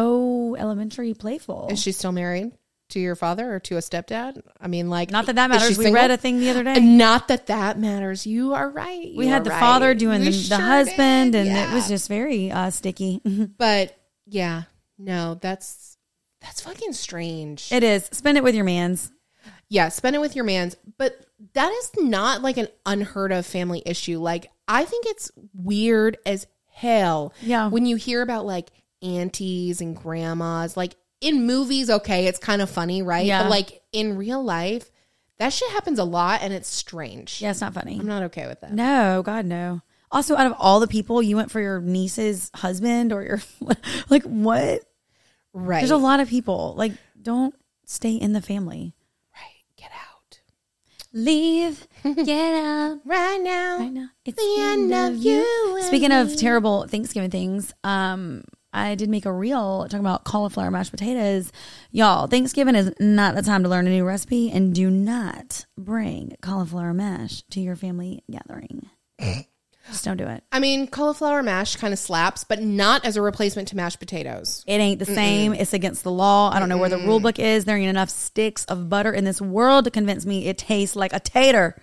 so elementary playful. Is she still married to your father or to a stepdad? I mean, like, Not that that is she matters. We single? read a thing the other day. Not that that matters. You are right. We You had are the right. father doing You the, sure the husband, did, and yeah. it was just very uh, sticky. But yeah, no, that's that's fucking strange. It is. Spend it with your mans. Yeah, spend it with your mans. But that is not like an unheard of family issue. Like, I think it's weird as hell. Yeah. When you hear about like aunties and grandmas, like in movies, okay, it's kind of funny, right? Yeah. But like in real life, that shit happens a lot and it's strange. Yeah, it's not funny. I'm not okay with that. No, God, no. Also, out of all the people you went for your niece's husband or your, like, what? Right. There's a lot of people. Like, don't stay in the family. Right. Get out. Leave, get out Right now. right now. It's The end of you and Speaking of me. terrible Thanksgiving things, um, I did make a reel talking about cauliflower mashed potatoes. Y'all, Thanksgiving is not the time to learn a new recipe, and do not bring cauliflower mash to your family gathering. Just don't do it. I mean, cauliflower mash kind of slaps, but not as a replacement to mashed potatoes. It ain't the same. It's against the law. I don't know where the rule book is. There ain't enough sticks of butter in this world to convince me it tastes like a tater.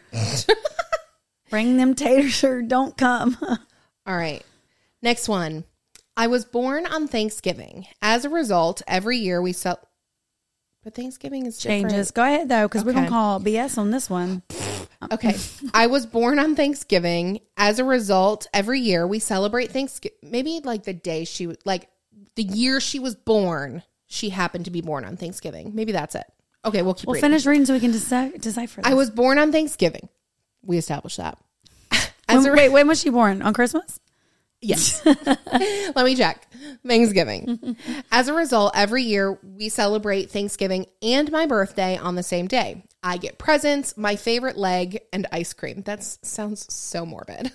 Bring them taters or don't come. All right. Next one. I was born on Thanksgiving. As a result, every year we sell. But Thanksgiving is different. Changes. Go ahead, though, because we're going Okay. to call B S on this one. Okay. I was born on Thanksgiving. As a result, every year we celebrate Thanksgiving. Maybe like the day she was, like the year she was born, she happened to be born on Thanksgiving. Maybe that's it. Okay, we'll keep We'll reading. finish reading so we can deci- decipher this. I was born on Thanksgiving. We established that. As When, a, wait, when was she born? On Christmas? Yes. Let me check. Thanksgiving. As a result, every year we celebrate Thanksgiving and my birthday on the same day. I get presents, my favorite leg, and ice cream. That sounds so morbid.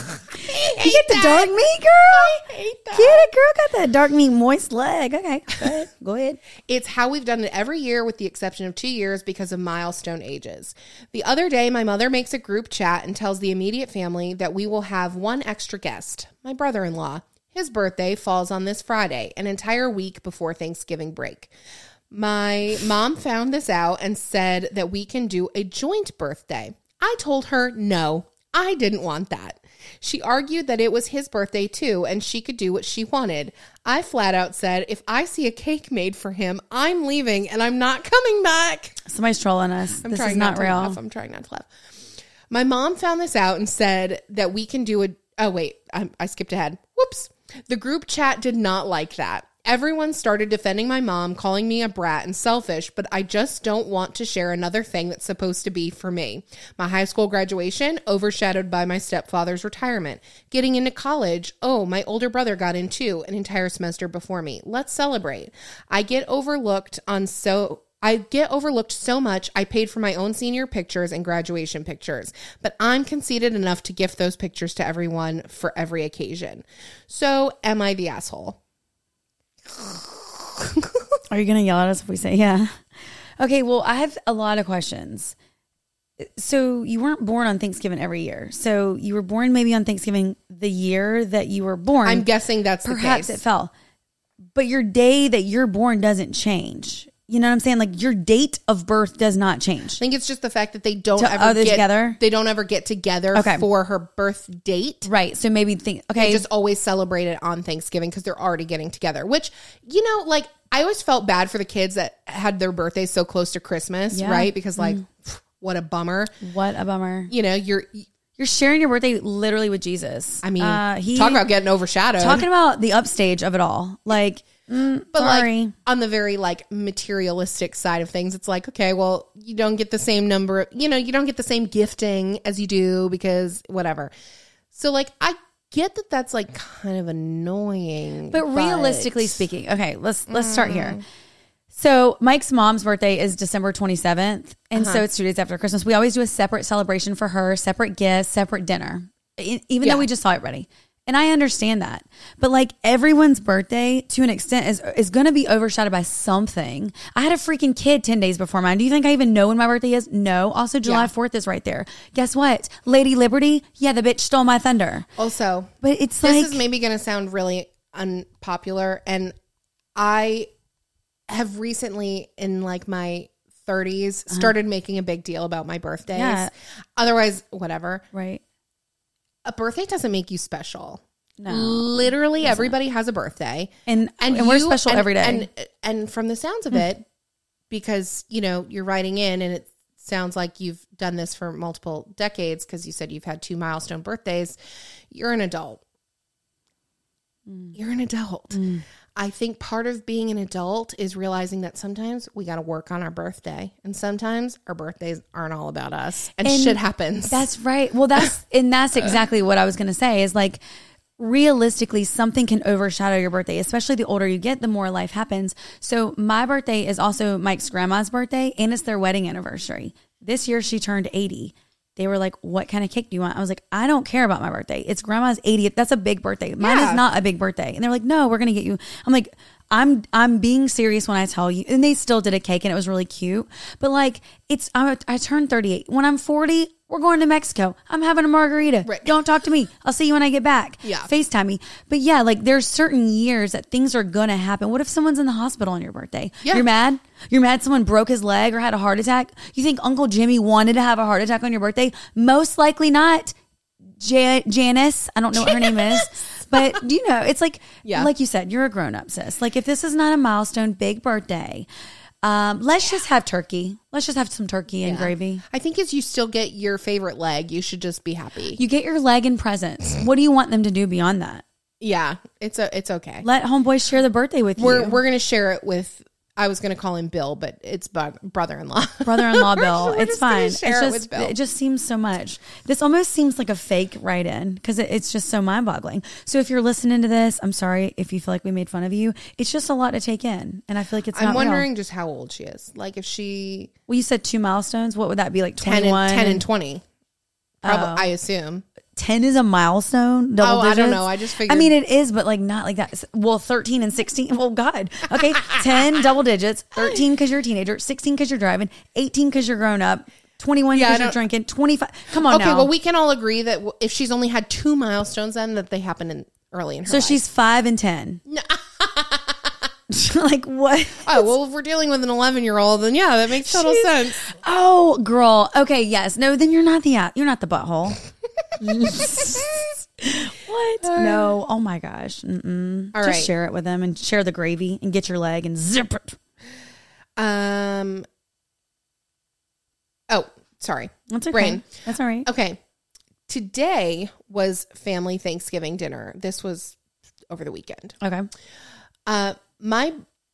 You get the dark meat, girl. I hate that. Get it, girl. Got that dark meat moist leg. Okay, go ahead. Go ahead. It's how we've done it every year with the exception of two years because of milestone ages. The other day, my mother makes a group chat and tells the immediate family that we will have one extra guest, my brother-in-law. His birthday falls on this Friday, an entire week before Thanksgiving break. My mom found this out and said that we can do a joint birthday. I told her no, I didn't want that. She argued that it was his birthday too, and she could do what she wanted. I flat out said, if I see a cake made for him, I'm leaving and I'm not coming back. Somebody's trolling us. I'm this trying is not, to real. laugh. I'm trying not to laugh. My mom found this out and said that we can do a. Oh, wait. I, I skipped ahead. Whoops. The group chat did not like that. Everyone started defending my mom, calling me a brat and selfish, but I just don't want to share another thing that's supposed to be for me. My high school graduation, overshadowed by my stepfather's retirement. Getting into college, oh, my older brother got in too, an entire semester before me. Let's celebrate. I get overlooked on so... I get overlooked so much, I paid for my own senior pictures and graduation pictures, but I'm conceited enough to gift those pictures to everyone for every occasion. So, am I the asshole? Are you going to yell at us if we say yeah? Okay, well, I have a lot of questions. So you weren't born on Thanksgiving every year. So you were born maybe on Thanksgiving the year that you were born. I'm guessing that's Perhaps the case. it fell. But your day that you're born doesn't change. You know what I'm saying? Like your date of birth does not change. I think it's just the fact that they don't To ever other get together? They don't ever get together Okay. for her birth date. Right. So maybe think, okay. They just always celebrate it on Thanksgiving because they're already getting together. Which, you know, like I always felt bad for the kids that had their birthdays so close to Christmas, Yeah. right? Because like, what a bummer. what a bummer. You know, you're. You're sharing your birthday literally with Jesus. I mean, uh, he, talk about getting overshadowed. talking about the upstage of it all. Like, mm, But sorry. like on the very like materialistic side of things, it's like, okay, well, you don't get the same number of, you know, you don't get the same gifting as you do because whatever. So like, I get that that's like kind of annoying. But realistically speaking, okay, let's let's start here. So Mike's mom's birthday is December twenty-seventh, and so it's two days after Christmas. We always do a separate celebration for her, separate gifts, separate dinner, e- even Yeah. though we just saw it ready. And I understand that. But like everyone's birthday to an extent is is going to be overshadowed by something. I had a freaking kid ten days before mine. Do you think I even know when my birthday is? No. Also, July fourth is right there. Guess what? Lady Liberty? Yeah, the bitch stole my thunder. also, But it's this like... is maybe going to sound really unpopular. And I have recently in like my thirties started making a big deal about my birthdays. Yeah. Otherwise, whatever. Right. A birthday doesn't make you special. No. Literally everybody has a birthday. And, and, we're you- special and- every day. And and from the sounds of it, because you know, you're writing in and it sounds like you've done this for multiple decades because you said you've had two milestone birthdays. You're an adult. Mm. You're an adult. I think part of being an adult is realizing that sometimes we got to work on our birthday, and sometimes our birthdays aren't all about us, and, And shit happens. That's right. Well, that's and that's exactly what I was going to say is like realistically something can overshadow your birthday, especially the older you get, the more life happens. So my birthday is also Mike's grandma's birthday and it's their wedding anniversary. This year she turned eighty. They were like, what kind of cake do you want? I was like, I don't care about my birthday. It's grandma's eightieth. That's a big birthday. Mine Yeah. is not a big birthday. And they're like, no, we're going to get you. I'm like, I'm I'm being serious when I tell you. And they still did a cake and it was really cute. But like, it's, I, I turned thirty-eight. When I'm forty, we're going to Mexico. I'm having a margarita. Right. Don't talk to me. I'll see you when I get back. Yeah. FaceTime me. But yeah, like there's certain years that things are going to happen. What if someone's in the hospital on your birthday? Yeah. You're mad? You're mad someone broke his leg or had a heart attack? You think Uncle Jimmy wanted to have a heart attack on your birthday? Most likely not. Ja- Janice, I don't know what her name is. But you know, it's like, Yeah. like you said, you're a grown up, sis. Like if this is not a milestone, big birthday, um, let's just have turkey. Let's just have some turkey and Yeah. gravy. I think as you still get your favorite leg, you should just be happy. You get your leg and presents. What do you want them to do beyond that? yeah, it's a, it's okay. Let homeboys share the birthday with We're you. we're gonna share it with. I was gonna call him Bill, but it's bu- brother-in-law. Brother-in-law Bill. We're It's just gonna fine. share It's it just with Bill. it just seems so much. This almost seems like a fake write-in because it, it's just so mind-boggling. So if you're listening to this, I'm sorry if you feel like we made fun of you. It's just a lot to take in, and I feel like it's. I'm not wondering real. just how old she is. Like if she Well, you said two milestones. What would that be? Like ten twenty-one, and ten and twenty. Probably, Oh. I assume. ten is a milestone. Double Oh, I don't digits? know. I just I figured- mean, it is, but like not like that. Well, thirteen and sixteen. Well, God. Okay, ten double digits. Thirteen because you're a teenager. Sixteen because you're driving. Eighteen because you're grown up. Twenty-one Yeah, I because you're don't- drinking. Twenty-five. Come on Okay, now. well, we can all agree that w- if she's only had two milestones, then that they happen in early in her So life. she's five and ten. Like what? Oh, well, if we're dealing with an eleven-year-old, then yeah, that makes total She's- sense. Oh, girl. Okay, yes. No, then you're not the a- you're not the butthole. What? No. Oh my gosh. Mm-mm. All Just right. share it with them and share the gravy and get your leg and zip it. Um. Oh, sorry. That's okay. Brain. That's all right. Okay. Today was family Thanksgiving dinner. This was over the weekend. Okay. Uh, my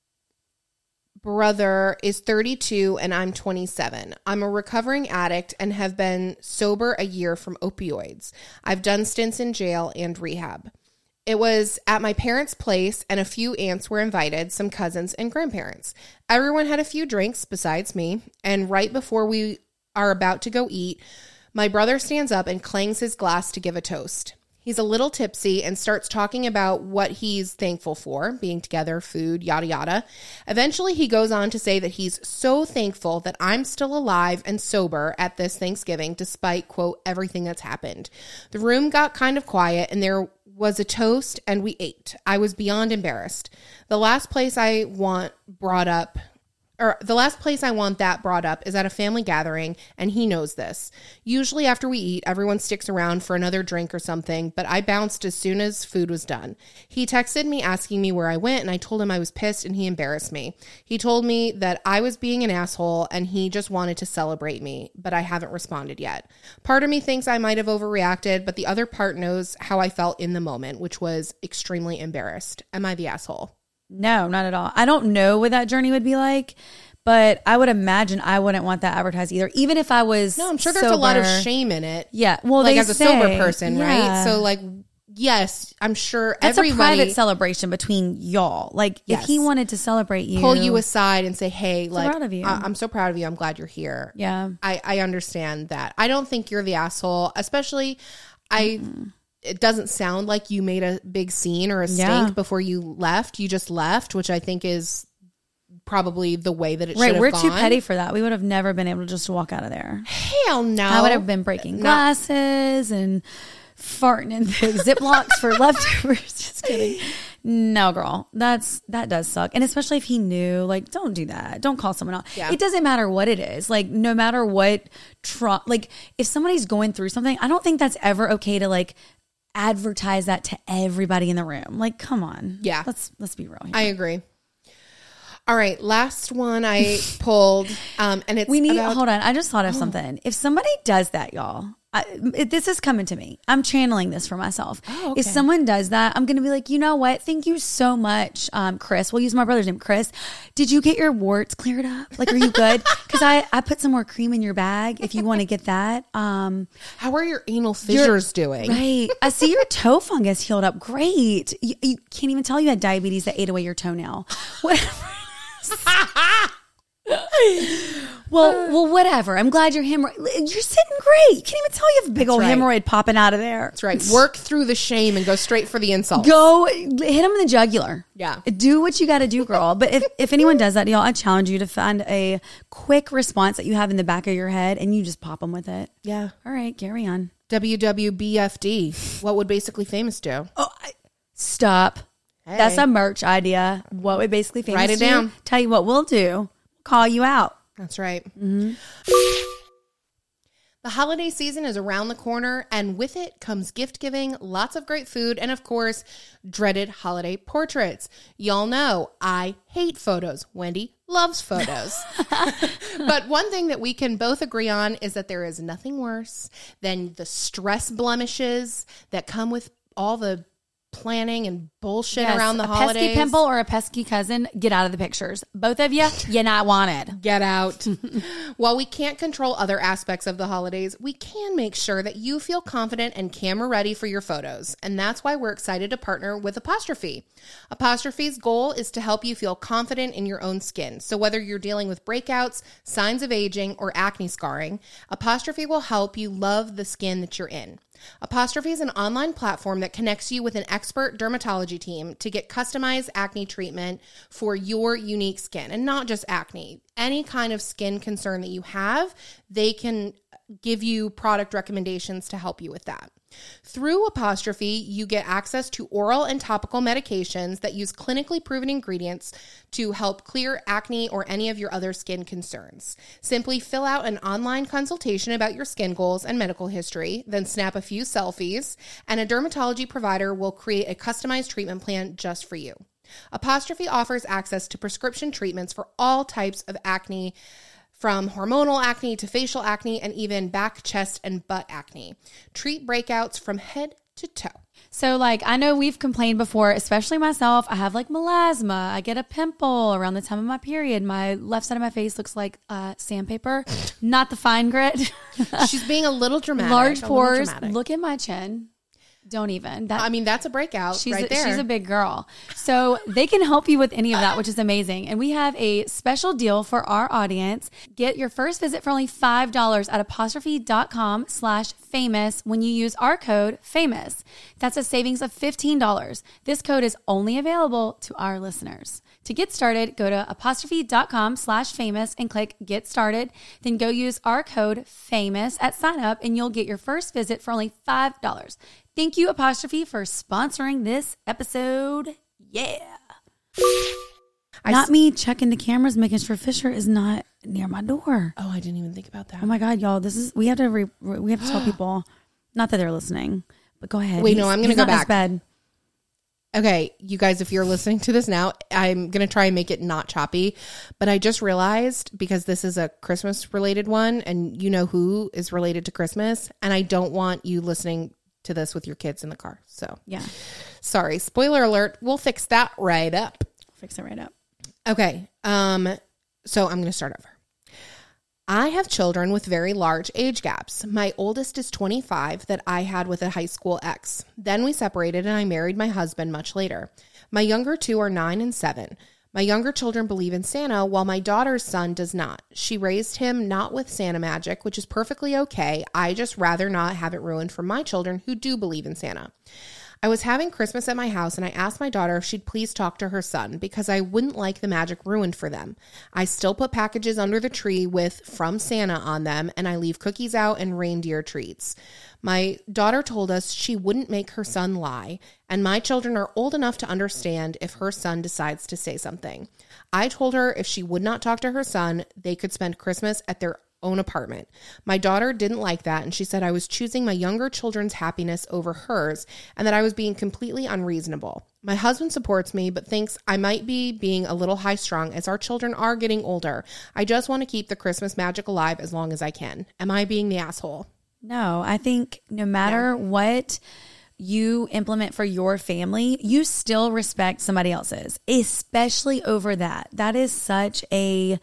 brother is thirty-two and I'm twenty-seven. I'm a recovering addict and have been sober a year from opioids. I've done stints in jail and rehab. It was at my parents' place and a few aunts were invited, some cousins and grandparents. Everyone had a few drinks besides me, and right before we are about to go eat, my brother stands up and clangs his glass to give a toast. He's a little tipsy and starts talking about what he's thankful for, being together, food, yada, yada. Eventually, he goes on to say that he's so thankful that I'm still alive and sober at this Thanksgiving, despite, quote, everything that's happened. The room got kind of quiet and there was a toast and we ate. I was beyond embarrassed. The last place I want brought up or the last place I want that brought up is at a family gathering, and he knows this. Usually after we eat, everyone sticks around for another drink or something, but I bounced as soon as food was done. He texted me asking me where I went, and I told him I was pissed, and he embarrassed me. He told me that I was being an asshole, and he just wanted to celebrate me, but I haven't responded yet. Part of me thinks I might have overreacted, but the other part knows how I felt in the moment, which was extremely embarrassed. Am I the asshole? No, not at all. I don't know what that journey would be like, but I would imagine I wouldn't want that advertised either. Even if I was No, I'm sure there's a lot of sober. shame in it. Yeah, well, like they as a say, sober person, yeah. right? So like, yes, I'm sure That's everybody a private celebration between y'all. Like if he Yes. wanted to celebrate you, pull you aside and say, "Hey, like, proud of you. I- I'm so proud of you. I'm glad you're here." Yeah, I, I understand that. I don't think you're the asshole, especially I. It doesn't sound like you made a big scene or a stink Yeah. before you left. You just left, which I think is probably the way that it should right. have We're gone. too petty for that. We would have never been able to just walk out of there. Hell no. I would have been breaking No. glasses and farting in the Ziplocs for leftovers. Just kidding. No, girl, that's that does suck, and especially if he knew. Like, don't do that. Don't call someone out. Yeah. It doesn't matter what it is. Like, no matter what, tra- like if somebody's going through something, I don't think that's ever okay to like advertise that to everybody in the room. Like, come on. Yeah. let's let's be real here. I agree. All right, last one I pulled, um, and it's We need, about, hold on. I just thought of something. If somebody does that, y'all, I, it, this is coming to me. I'm channeling this for myself. Oh, okay. If someone does that, I'm going to be like, you know what? Thank you so much, um, Chris. We'll use my brother's name, Chris. Did you get your warts cleared up? Like, are you good? Because I, I put some more cream in your bag if you want to get that. Um, How are your anal fissures doing? right. I see your toe fungus healed up. Great. You, you can't even tell you had diabetes that ate away your toenail. Whatever. Well, well, whatever. I'm glad your hemorrhoid. You're sitting great. You can't even tell you have a big That's old right. hemorrhoid popping out of there. That's right. Work through the shame and go straight for the insult. Go hit him in the jugular. Yeah. Do what you got to do, girl. But if, if anyone does that, y'all, I challenge you to find a quick response that you have in the back of your head and you just pop them with it. Yeah. All right, carry on. W W B F D. What would Basically Famous do? Oh, I, stop. Hey. That's a merch idea. What would Basically Famous Write it do? down. Tell you what we'll do. Call you out. That's right. Mm-hmm. The holiday season is around the corner, and with it comes gift giving, lots of great food, and of course, dreaded holiday portraits. Y'all know I hate photos. Wendy loves photos. But one thing that we can both agree on is that there is nothing worse than the stress blemishes that come with all the planning and bullshit Yes, around the a holidays. pesky pimple or a pesky cousin, get out of the pictures. Both of you, you're not wanted. Get out. While we can't control other aspects of the holidays, we can make sure that you feel confident and camera ready for your photos. And that's why we're excited to partner with Apostrophe. Apostrophe's goal is to help you feel confident in your own skin. So whether you're dealing with breakouts, signs of aging, or acne scarring, Apostrophe will help you love the skin that you're in. Apostrophe is an online platform that connects you with an expert dermatology team to get customized acne treatment for your unique skin, and not just acne. Any kind of skin concern that you have, they can give you product recommendations to help you with that. Through Apostrophe, you get access to oral and topical medications that use clinically proven ingredients to help clear acne or any of your other skin concerns. Simply fill out an online consultation about your skin goals and medical history, then snap a few selfies, and a dermatology provider will create a customized treatment plan just for you. Apostrophe offers access to prescription treatments for all types of acne, from hormonal acne to facial acne and even back, chest, and butt acne. Treat breakouts from head to toe. So, like, I know we've complained before, especially myself. I have like melasma. I get a pimple around the time of my period. My left side of my face looks like uh, sandpaper, not the fine grit. She's being a little dramatic. Large a little pores. dramatic. Look at my chin. Don't even. That, I mean, that's a breakout she's right a, there. She's a big girl. So they can help you with any of that, which is amazing. And we have a special deal for our audience. Get your first visit for only five dollars at apostrophe.com slash famous when you use our code famous. That's a savings of fifteen dollars. This code is only available to our listeners. To get started, go to apostrophe.com slash famous and click get started. Then go use our code famous at sign up and you'll get your first visit for only five dollars. Thank you, Apostrophe, for sponsoring this episode. Yeah. I not s- me checking the cameras, making sure Fisher is not near my door. Oh, I didn't even think about that. Oh my God, y'all! This is we have to re, we have to tell people, not that they're listening, but go ahead. Wait, no, I'm gonna he's go not in his back. bed. Okay, you guys, if you're listening to this now, I'm going to try and make it not choppy, but I just realized, because this is a Christmas related one and you know who is related to Christmas, and I don't want you listening to this with your kids in the car. So Yeah, sorry, spoiler alert. We'll fix that right up. fix it right up. Okay. Um, so I'm going to start over. I have children with very large age gaps. My oldest is twenty-five that I had with a high school ex. Then we separated and I married my husband much later. My younger two are nine and seven. My younger children believe in Santa, while my daughter's son does not. She raised him not with Santa magic, which is perfectly okay. I just rather not have it ruined for my children who do believe in Santa. I was having Christmas at my house and I asked my daughter if she'd please talk to her son because I wouldn't like the magic ruined for them. I still put packages under the tree with "From Santa" on them, and I leave cookies out and reindeer treats. My daughter told us she wouldn't make her son lie, and my children are old enough to understand if her son decides to say something. I told her if she would not talk to her son, they could spend Christmas at their own apartment. My daughter didn't like that, and she said I was choosing my younger children's happiness over hers and that I was being completely unreasonable. My husband supports me, but thinks I might be being a little high-strung as our children are getting older. I just want to keep the Christmas magic alive as long as I can. Am I being the asshole? No, I think no matter yeah. what you implement for your family, you still respect somebody else's, especially over that. That is such a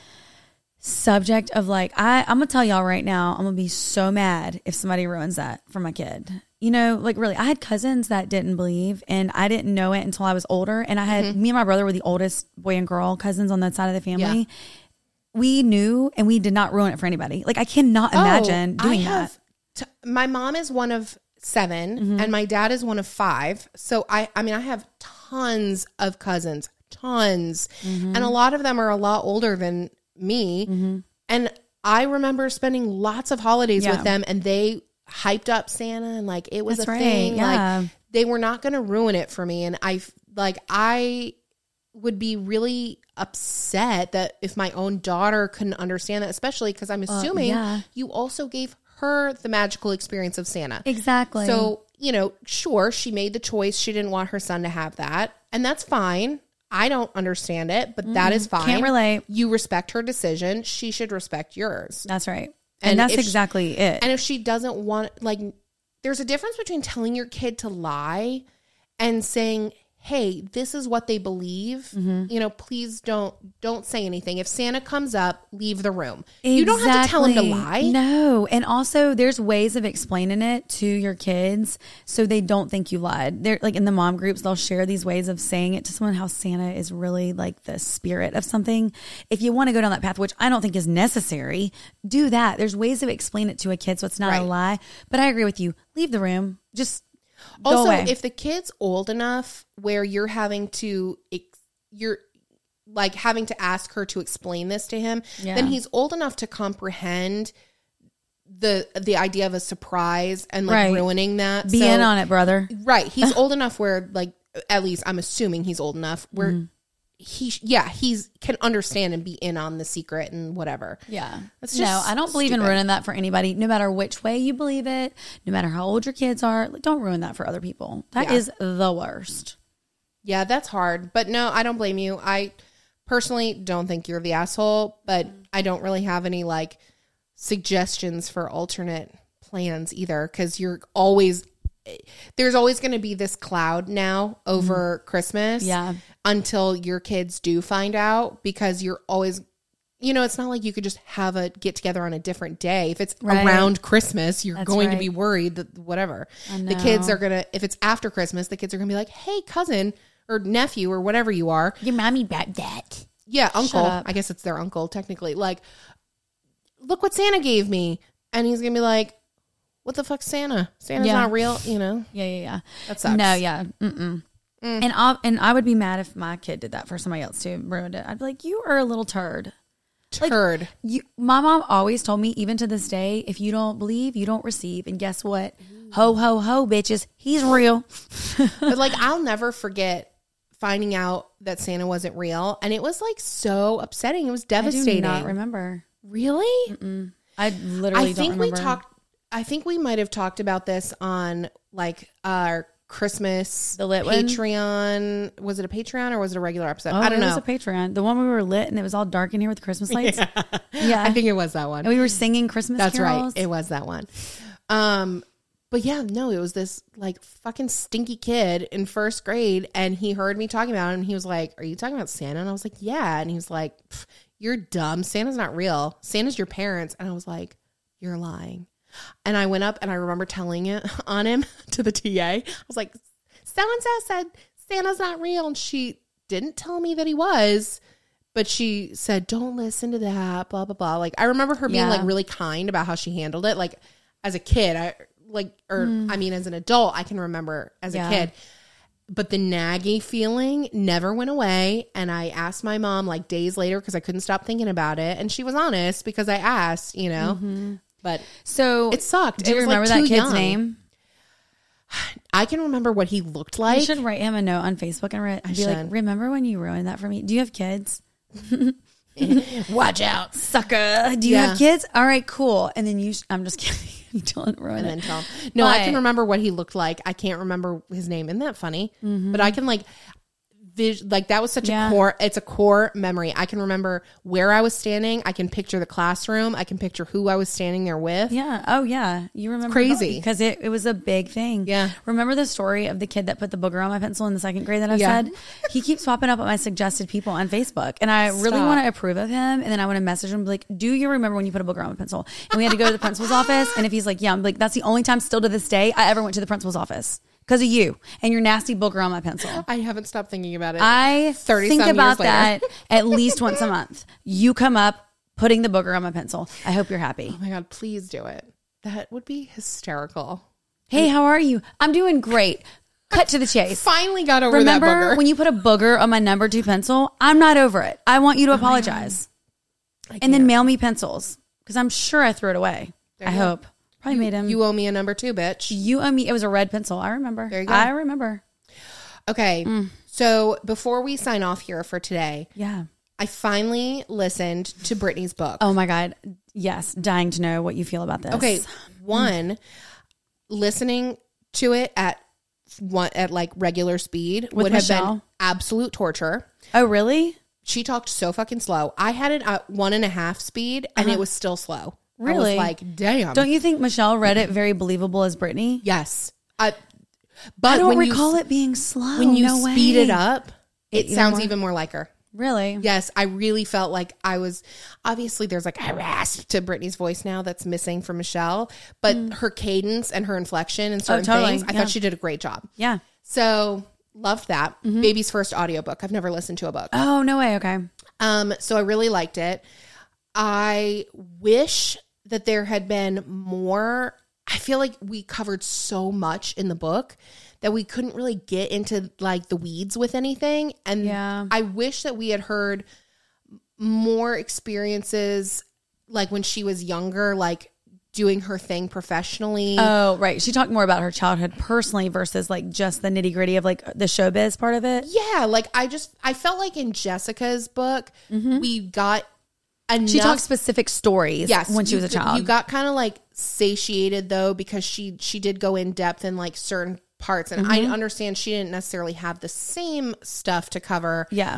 subject of like, I, I'm going to tell y'all right now, I'm going to be so mad if somebody ruins that for my kid. You know, like really, I had cousins that didn't believe and I didn't know it until I was older. And I had, mm-hmm. me and my brother were the oldest boy and girl cousins on that side of the family. we knew and we did not ruin it for anybody. Like I cannot imagine oh, doing I that. have t- my mom is one of seven Mm-hmm. and my dad is one of five. So I, I mean, I have tons of cousins, tons. Mm-hmm. And a lot of them are a lot older than me. Mm-hmm. And I remember spending lots of holidays Yeah. with them and they hyped up Santa and like it was That's a right, thing. yeah. Like they were not going to ruin it for me. And I like, I would be really upset that if my own daughter couldn't understand that, especially because I'm assuming yeah. you also gave her the magical experience of Santa. Exactly. So, you know, sure, she made the choice. She didn't want her son to have that. And that's fine. I don't understand it, but that is fine. Can't relate. You respect her decision. She should respect yours. That's right. And, And that's if she- exactly it. And if she doesn't want, like, there's a difference between telling your kid to lie and saying, hey, this is what they believe. Mm-hmm. You know, please don't don't say anything. If Santa comes up, leave the room. You don't have to tell him to lie. Exactly. No. And also there's ways of explaining it to your kids so they don't think you lied. They're like in the mom groups, they'll share these ways of saying it to someone how Santa is really like the spirit of something. If you want to go down that path, which I don't think is necessary, do that. There's ways of explaining it to a kid so it's not Right. a lie. But I agree with you. Leave the room. Just go Also, away. if the kid's old enough where you're having to, ex- you're like having to ask her to explain this to him, Yeah. then he's old enough to comprehend the the idea of a surprise and like Right. ruining that. Be So- in on it, brother. Right. He's old enough where, like, at least I'm assuming he's old enough where Mm-hmm. he, yeah, he's can understand and be in on the secret and whatever. Yeah. That's no, just I don't believe in stupid. ruining that for anybody, no matter which way you believe it, no matter how old your kids are. Like, don't ruin that for other people. That Yeah. is the worst. Yeah, that's hard. But no, I don't blame you. I personally don't think you're the asshole, but I don't really have any like suggestions for alternate plans either because you're always there's always going to be this cloud now over Christmas Yeah. until your kids do find out because you're always you know, it's not like you could just have a get together on a different day. If it's Right. around Christmas, you're That's going to right. be worried that whatever. I The kids know. are going to, if it's after Christmas, the kids are going to be like, hey, cousin or nephew or whatever you are. Your mommy brought that. Yeah, uncle. up. I guess it's their uncle technically. Like, look what Santa gave me. And he's going to be like, what the fuck's Santa? Santa's Yeah. not real, you know? Yeah, yeah, yeah. That sucks. No, yeah. Mm-mm. And I and I would be mad if my kid did that for somebody else too, ruined it. I'd be like, you are a little turd. Like, Turd. You, my mom always told me, even to this day, if you don't believe, you don't receive. And guess what? Ho, ho, ho, bitches. He's real. But like, I'll never forget finding out that Santa wasn't real. And it was like so upsetting. It was I do devastating. not remember. Really? I literally I think don't we remember. talked, I think we might have talked about this on like our Christmas The lit one? Patreon. Was it a Patreon or was it a regular episode? Oh, I don't it know. was a Patreon. The one we were lit and it was all dark in here with Christmas lights. Yeah. yeah. I think it was that one. And we were singing Christmas That's carols. right. It was that one. Um, but yeah, no, it was this like fucking stinky kid in first grade, and he heard me talking about it, and he was like, "Are you talking about Santa?" And I was like, "Yeah." And he was like, "You're dumb. Santa's not real. Santa's your parents." And I was like, "You're lying." And I went up and I remember telling it on him to the T A. I was like, "So and so said Santa's not real," and she didn't tell me that he was. But she said, "Don't listen to that, blah, blah, blah." Like, I remember her being Yeah. like really kind about how she handled it. Like, as a kid, I like, or I mean, as an adult, I can remember as Yeah. a kid. But the naggy feeling never went away. And I asked my mom like days later because I couldn't stop thinking about it. And she was honest because I asked, you know. But So it sucked. do It you was, like, remember that too kid's young. name? I can remember what he looked You like. should write him a note on Facebook and re- be like, should. remember when you ruined that for me? Do you have kids? Watch out. Sucker. Do you Yeah. have kids? All right, cool. And then you, sh- I'm just kidding. Don't ruin And it. then tell him. No, I can But- remember what he looked like. I can't remember his name. Isn't that funny? Mm-hmm. But I can like, vis- like that was such Yeah. a core. It's a core memory. I can remember where I was standing. I can picture the classroom. I can picture who I was standing there with. Yeah. Oh, yeah. You remember crazy. because it, it was a big thing. Yeah. Remember the story of the kid that put the booger on my pencil in the second grade that I've Yeah. said? He keeps popping up on my suggested people on Facebook. And I really Stop. want to approve of him. And then I want to message him, be like, do you remember when you put a booger on my pencil? And we had to go to the principal's office. And if he's like, yeah, I'm like, that's the only time still to this day I ever went to the principal's office. Because of you and your nasty booger on my pencil. I haven't stopped thinking about it. I thirty think some about years later. that at least once a month. You come up, putting the booger on my pencil. I hope you're happy. Oh my God, please do it. That would be hysterical. Hey, how are you? I'm doing great. Cut to the chase. Finally got over Remember that booger. when you put a booger on my number two pencil? I'm not over it. I want you to apologize. I And then can't. mail me pencils because I'm sure I threw it away. There I you go. hope. Probably made him. You owe me a number two, bitch. You owe me. It was a red pencil. I remember. There you go. I remember. Okay. Mm. So before we sign off here for today, Yeah. I finally listened to Brittany's book. Oh my God. Yes. Dying to know what you feel about this. Okay. One, listening to it at one at like regular speed With would have Michelle? been absolute torture. Oh, really? She talked so fucking slow. I had it at one and a half speed and it was still slow. Really? I was like, damn. Don't you think Michelle read it very believable as Brittany? yes. I, but I don't when recall you, it being slow. when you no speed way. it up, it Even sounds more? even more like her. Really? Yes, I really felt like I was, obviously there's like a rasp to Brittany's voice now that's missing from Michelle, but her cadence and her inflection and certain totally, things, I yeah. thought she did a great job. Yeah. So loved that. Baby's first audiobook. I've never listened to a book. Oh, no way. Okay. Um, so I really liked it. I wish that there had been more. I feel like we covered so much in the book that we couldn't really get into like the weeds with anything. And Yeah. I wish that we had heard more experiences like when she was younger, like doing her thing professionally. Oh, right. She talked more about her childhood personally versus like just the nitty gritty of like the showbiz part of it. yeah, like I just I felt like in Jessica's book, we got enough. She talked specific stories Yes, when she you was a could- child. You got kind of like satiated though because she she did go in depth in like certain parts, and I understand she didn't necessarily have the same stuff to cover. yeah.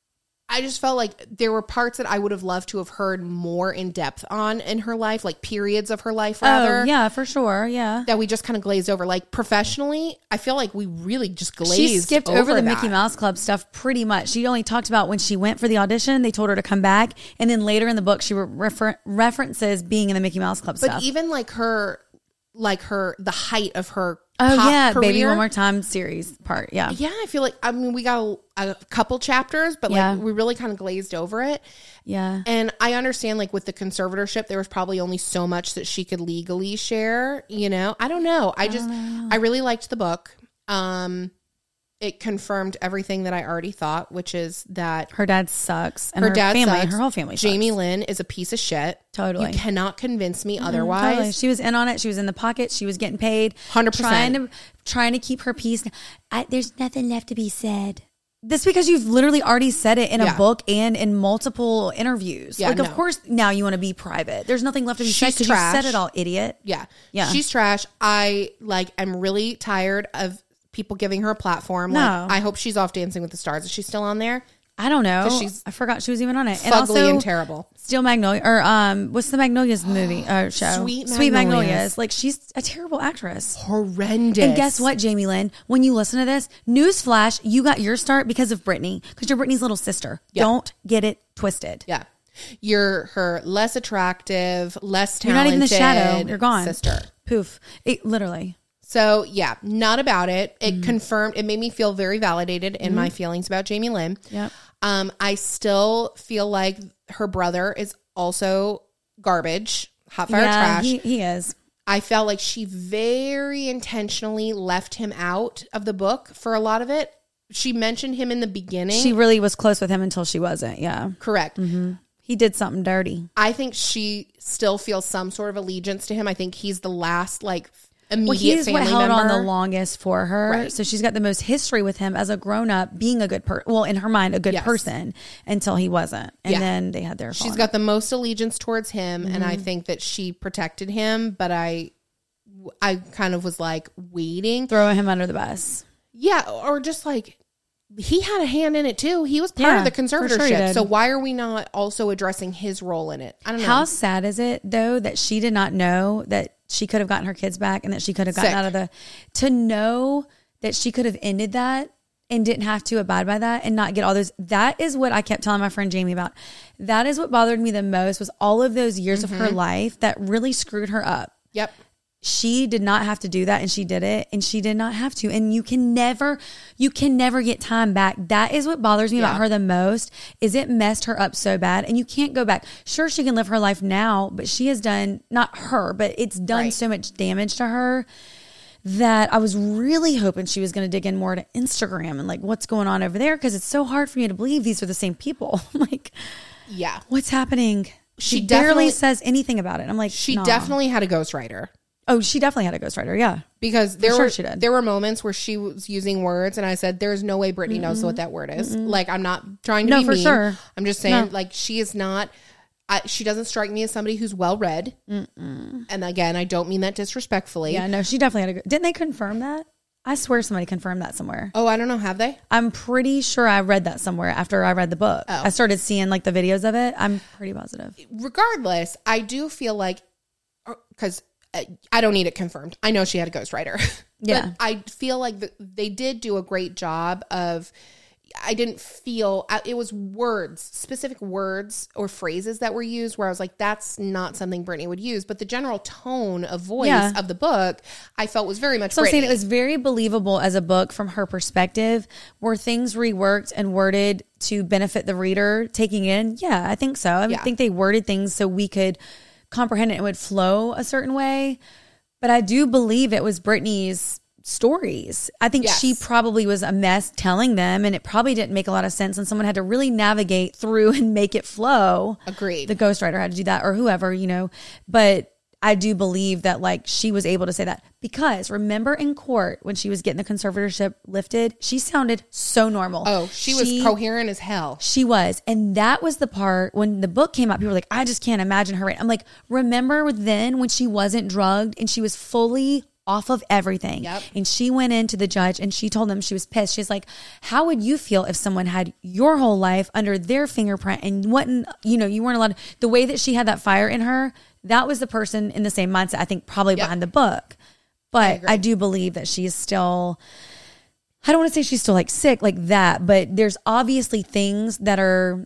I just felt like there were parts that I would have loved to have heard more in depth on in her life, like periods of her life rather. Oh, yeah, for sure. Yeah. That we just kind of glazed over. Like professionally, I feel like we really just glazed She skipped over, the that. Mickey Mouse Club stuff pretty much. She only talked about when she went for the audition, they told her to come back. And then later in the book, she refer- references being in the Mickey Mouse Club But stuff. even like her, like her, the height of her oh, pop yeah. career, Baby One More Time series part. Yeah. Yeah, I feel like, I mean, we got a, a couple chapters, but Yeah. like we really kind of glazed over it. Yeah. And I understand, like, with the conservatorship, there was probably only so much that she could legally share, you know? I don't know. I just, I really liked the book. Um, it confirmed everything that I already thought, which is that Her dad sucks. And her, her, dad family, sucks. her whole family Jamie sucks. Lynn is a piece of shit. Totally. You cannot convince me otherwise. Totally. She was in on it. She was in the pocket. She was getting paid. one hundred percent. Trying to, trying to keep her peace. I, there's nothing left to be said. This because you've literally already said it in Yeah. a book and in multiple interviews. Yeah, like, no. of course, now you want to be private. There's nothing left to be said She's because you trash. said it all, idiot. Yeah. Yeah. She's trash. I like am really tired of people giving her a platform. No. Like, I hope she's off Dancing with the Stars. Is she still on there? I don't know. 'Cause she's I forgot she was even on it. And Fugly also, and terrible. Steel Magnolia, or um, what's the Magnolias movie uh, show? Sweet Sweet Magnolias. Magnolias. Like, she's a terrible actress. Horrendous. And guess what, Jamie Lynn? When you listen to this, newsflash, you got your start because of Brittany, because you're Brittany's little sister. Yeah. Don't get it twisted. Yeah. You're her less attractive, less You're talented not even the shadow. You're gone. sister. Poof. It, literally. So yeah, not about it. It Mm-hmm. confirmed, it made me feel very validated in my feelings about Jamie Lynn. Yep. Um, I still feel like her brother is also garbage, hot fire yeah, trash. He, he is. I felt like she very intentionally left him out of the book for a lot of it. She mentioned him in the beginning. She really was close with him until she wasn't. Yeah. Correct. He did something dirty. I think she still feels some sort of allegiance to him. I think he's the last like immediate Well, he's family what held member. on the longest for her. Right. So she's got the most history with him as a grown up, being a good person. Well, in her mind, a good Yes. person until he wasn't. And Yeah. then they had their She's falling got the most allegiance towards him, and Mm-hmm. I think that she protected him. But I, I kind of was like waiting. throwing him under the bus. Yeah, or just like he had a hand in it too. He was part Yeah, of the for sure he conservatorship. did. So why are we not also addressing his role in it? I don't know. How sad is it though that she did not know that she could have gotten her kids back and that she could have gotten Sick. out of the, to know that she could have ended that and didn't have to abide by that and not get all those. That is what I kept telling my friend Jamie about. That is what bothered me the most, was all of those years of her life that really screwed her up. Yep. she did not have to do that, and she did it, and she did not have to. And you can never, you can never get time back. That is what bothers me Yeah. about her the most, is it messed her up so bad, and you can't go back. Sure, she can live her life now, but she has done, not her, but it's done Right. so much damage to her that I was really hoping she was going to dig in more to Instagram and like what's going on over there, because it's so hard for me to believe these are the same people. I'm like, Yeah. what's happening? She, She barely definitely- says anything about it. I'm like, She nah. definitely had a ghostwriter. Oh, she definitely had a ghostwriter. Yeah. Because there sure were she did. there were moments where she was using words, and I said, "There's no way Brittany knows what that word is." Like, I'm not trying to No, be for mean. sure. I'm just saying, No. like, she is not. I, she doesn't strike me as somebody who's well read. And again, I don't mean that disrespectfully. Yeah, no, she definitely had a. go- Didn't they confirm that? I swear somebody confirmed that somewhere. Oh, I don't know. Have they? I'm pretty sure I read that somewhere after I read the book. Oh. I started seeing like the videos of it. I'm pretty positive. Regardless, I do feel like because I don't need it confirmed. I know she had a ghostwriter. Yeah. But I feel like the, they did do a great job of. I didn't feel it was words, specific words or phrases that were used where I was like, that's not something Brittany would use. But the general tone of voice Yeah. of the book, I felt was very much So I'm Brittany. saying it was very believable as a book from her perspective. Were things reworked and worded to benefit the reader taking it in? Yeah, I think so. I Yeah. think they worded things so we could comprehend it and it would flow a certain way. But I do believe it was Brittany's stories. I think Yes. she probably was a mess telling them, and it probably didn't make a lot of sense, and someone had to really navigate through and make it flow. Agreed. The ghostwriter had to do that, or whoever, you know. But I do believe that like she was able to say that, because remember in court when she was getting the conservatorship lifted, she sounded so normal. oh, she, was coherent as hell. She was. And that was the part when the book came out, people were like, I just can't imagine her. I'm like, remember then when she wasn't drugged and she was fully off of everything. Yep. And she went into the judge and she told them she was pissed. She's like, how would you feel if someone had your whole life under their fingerprint and wasn't, you know, you weren't allowed to, the way that she had that fire in her, that was the person in the same mindset, I think, probably Yep. behind the book. But agree. I do believe that she is still, I don't want to say she's still like sick like that, but there's obviously things that are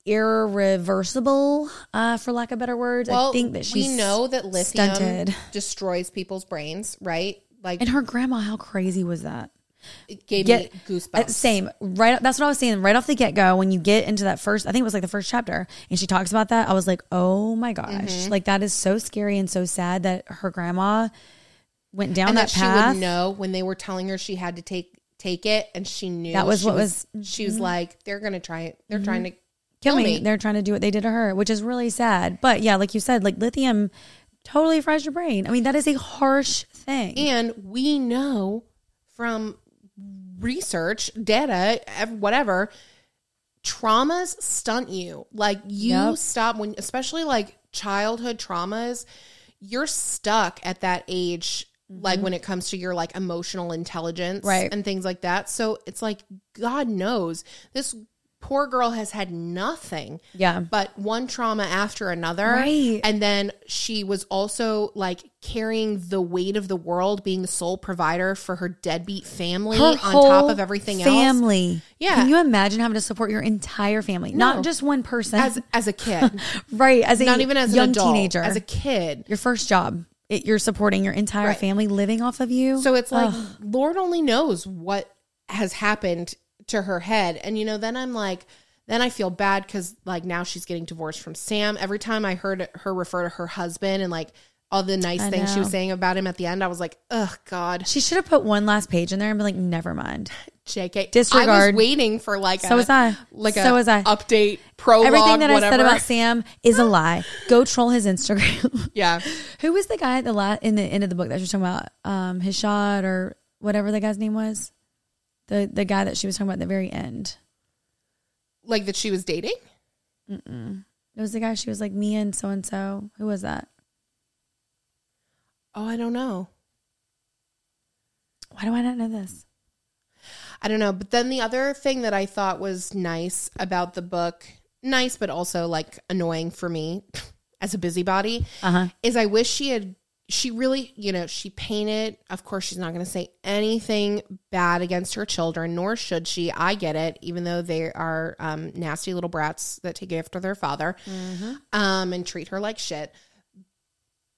irreversible, uh, for lack of better words. Well, I think that she's we know that lithium stunted. destroys people's brains, right? Like, And her grandma, how crazy was that? it gave Get me goosebumps. uh, Same, right? That's what I was saying. Right off the get go, when you get into that first, I think it was like the first chapter, and she talks about that. I was like, oh my gosh, Mm-hmm. like that is so scary and so sad that her grandma went down and that, that, path. she would know when they were telling her she had to take take it, and she knew That was she what was- She was like, they're gonna try it. They're trying to Kill kill me. me. They're trying to do what they did to her, which is really sad. But yeah, like you said, like lithium totally fries your brain. I mean, that is a harsh thing. And we know from research, data, ev- whatever, traumas stunt you. Like you Yep. stop when, especially like childhood traumas, you're stuck at that age. Like when it comes to your like emotional intelligence, Right. and things like that. So it's like, God knows this poor girl has had nothing Yeah. but one trauma after another. Right. And then she was also like carrying the weight of the world, being the sole provider for her deadbeat family Her on whole top of everything else. family. Yeah. Can you imagine having to support your entire family? No. Not just one person. As as a kid. right. As a Not even as young an adult. teenager. As a kid. your first job. It, you're supporting your entire Right. family living off of you. So it's like, Ugh. Lord only knows what has happened to her head. And, you know, then I'm like, then I feel bad because, like, now she's getting divorced from Sam. Every time I heard her refer to her husband and, like, all the nice I things she know. was saying about him at the end, I was like, ugh, God. She should have put one last page in there and be like, never mind. J K. I Disregard. was waiting for, like, So a, was I. Like So a was I. update, prologue, Everything that whatever. I said about Sam is a lie. Go troll his Instagram. Yeah. Who was the guy at the la- in the end of the book that you're talking about? Um, his shot or whatever the guy's name was. The the guy that she was talking about at the very end. Like that she was dating? It was the guy she was like, me and so and so. Who was that? Oh, I don't know. Why do I not know this? I don't know. But then the other thing that I thought was nice about the book, nice, but also like annoying for me as a busybody, Uh-huh. is I wish she had, she really, you know, she painted, of course, she's not going to say anything bad against her children, nor should she. I get it, even though they are um, nasty little brats that take after their father um, and treat her like shit.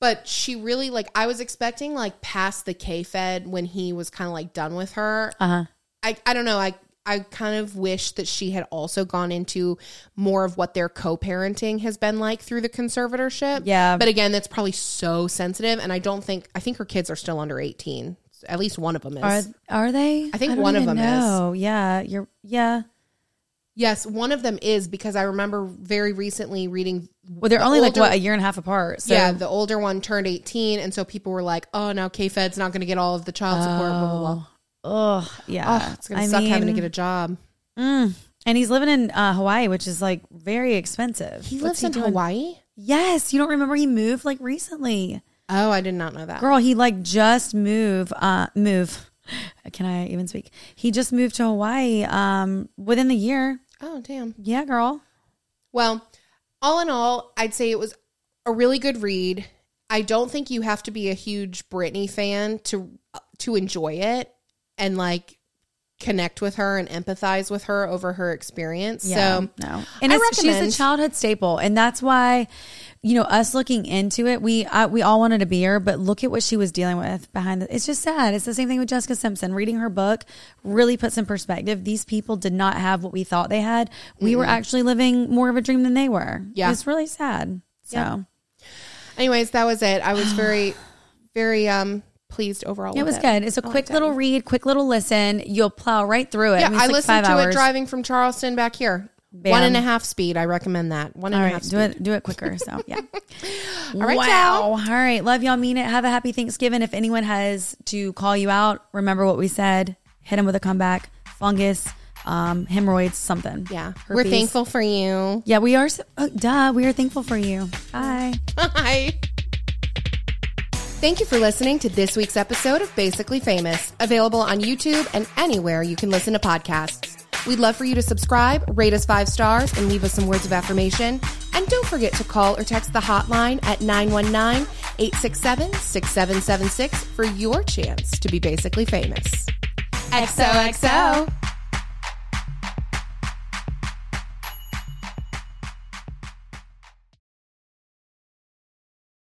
But she really, like, I was expecting, like, past the K-Fed when he was kind of, like, done with her. Uh-huh. I, I don't know. I, I kind of wish that she had also gone into more of what their co-parenting has been like through the conservatorship. Yeah. But again, that's probably so sensitive. And I don't think, I think her kids are still under eighteen. At least one of them is. Are, are they? I think don't one of even them know. is. Yeah. You're, yeah. Yes, one of them is, because I remember very recently reading. Well, they're the only older, like, what, a year and a half apart. So. Yeah, the older one turned eighteen. And so people were like, oh, now K-Fed's not going to get all of the child support, blah, blah, blah. Oh, yeah. Oh, it's going to suck mean, having to get a job. Mm, and he's living in uh, Hawaii, which is like very expensive. He What's lives in doing? Hawaii? Yes. You don't remember he moved like recently. Oh, I did not know that. Girl, he like just move, uh, move. Can I even speak? He just moved to Hawaii um, within the year. Oh, damn. Yeah, girl. Well, all in all, I'd say it was a really good read. I don't think you have to be a huge Britney fan to to enjoy it and like connect with her and empathize with her over her experience. Yeah, so no, and I it's, recommend. she's a childhood staple, and that's why, you know, us looking into it, we I, we all wanted to be her, but look at what she was dealing with behind it. It's just sad. It's the same thing with Jessica Simpson. Reading her book really puts in perspective. These people did not have what we thought they had. We mm-hmm. were actually living more of a dream than they were. Yeah, it's really sad. So, yeah. Anyways, that was it. I was very, very um. pleased overall. It was it. good. It's a I quick little it. read, quick little listen. You'll plow right through it. Yeah, I, mean, I like listened five to hours. it driving from Charleston back here. Bam. One and a half speed. I recommend that. One and All a right, half do speed. it, do it quicker. So yeah. All right, wow. y'all. All right, love y'all. Mean it. Have a happy Thanksgiving. If anyone has to call you out, remember what we said. Hit them with a comeback. Fungus, um, hemorrhoids, something. Yeah, Herpes. we're thankful for you. Yeah, we are. Oh, duh, we are thankful for you. Bye. Bye. Thank you for listening to this week's episode of Basically Famous, available on YouTube and anywhere you can listen to podcasts. We'd love for you to subscribe, rate us five stars, and leave us some words of affirmation. And don't forget to call or text the hotline at nine one nine, eight six seven, six seven seven six for your chance to be basically famous. X O X O.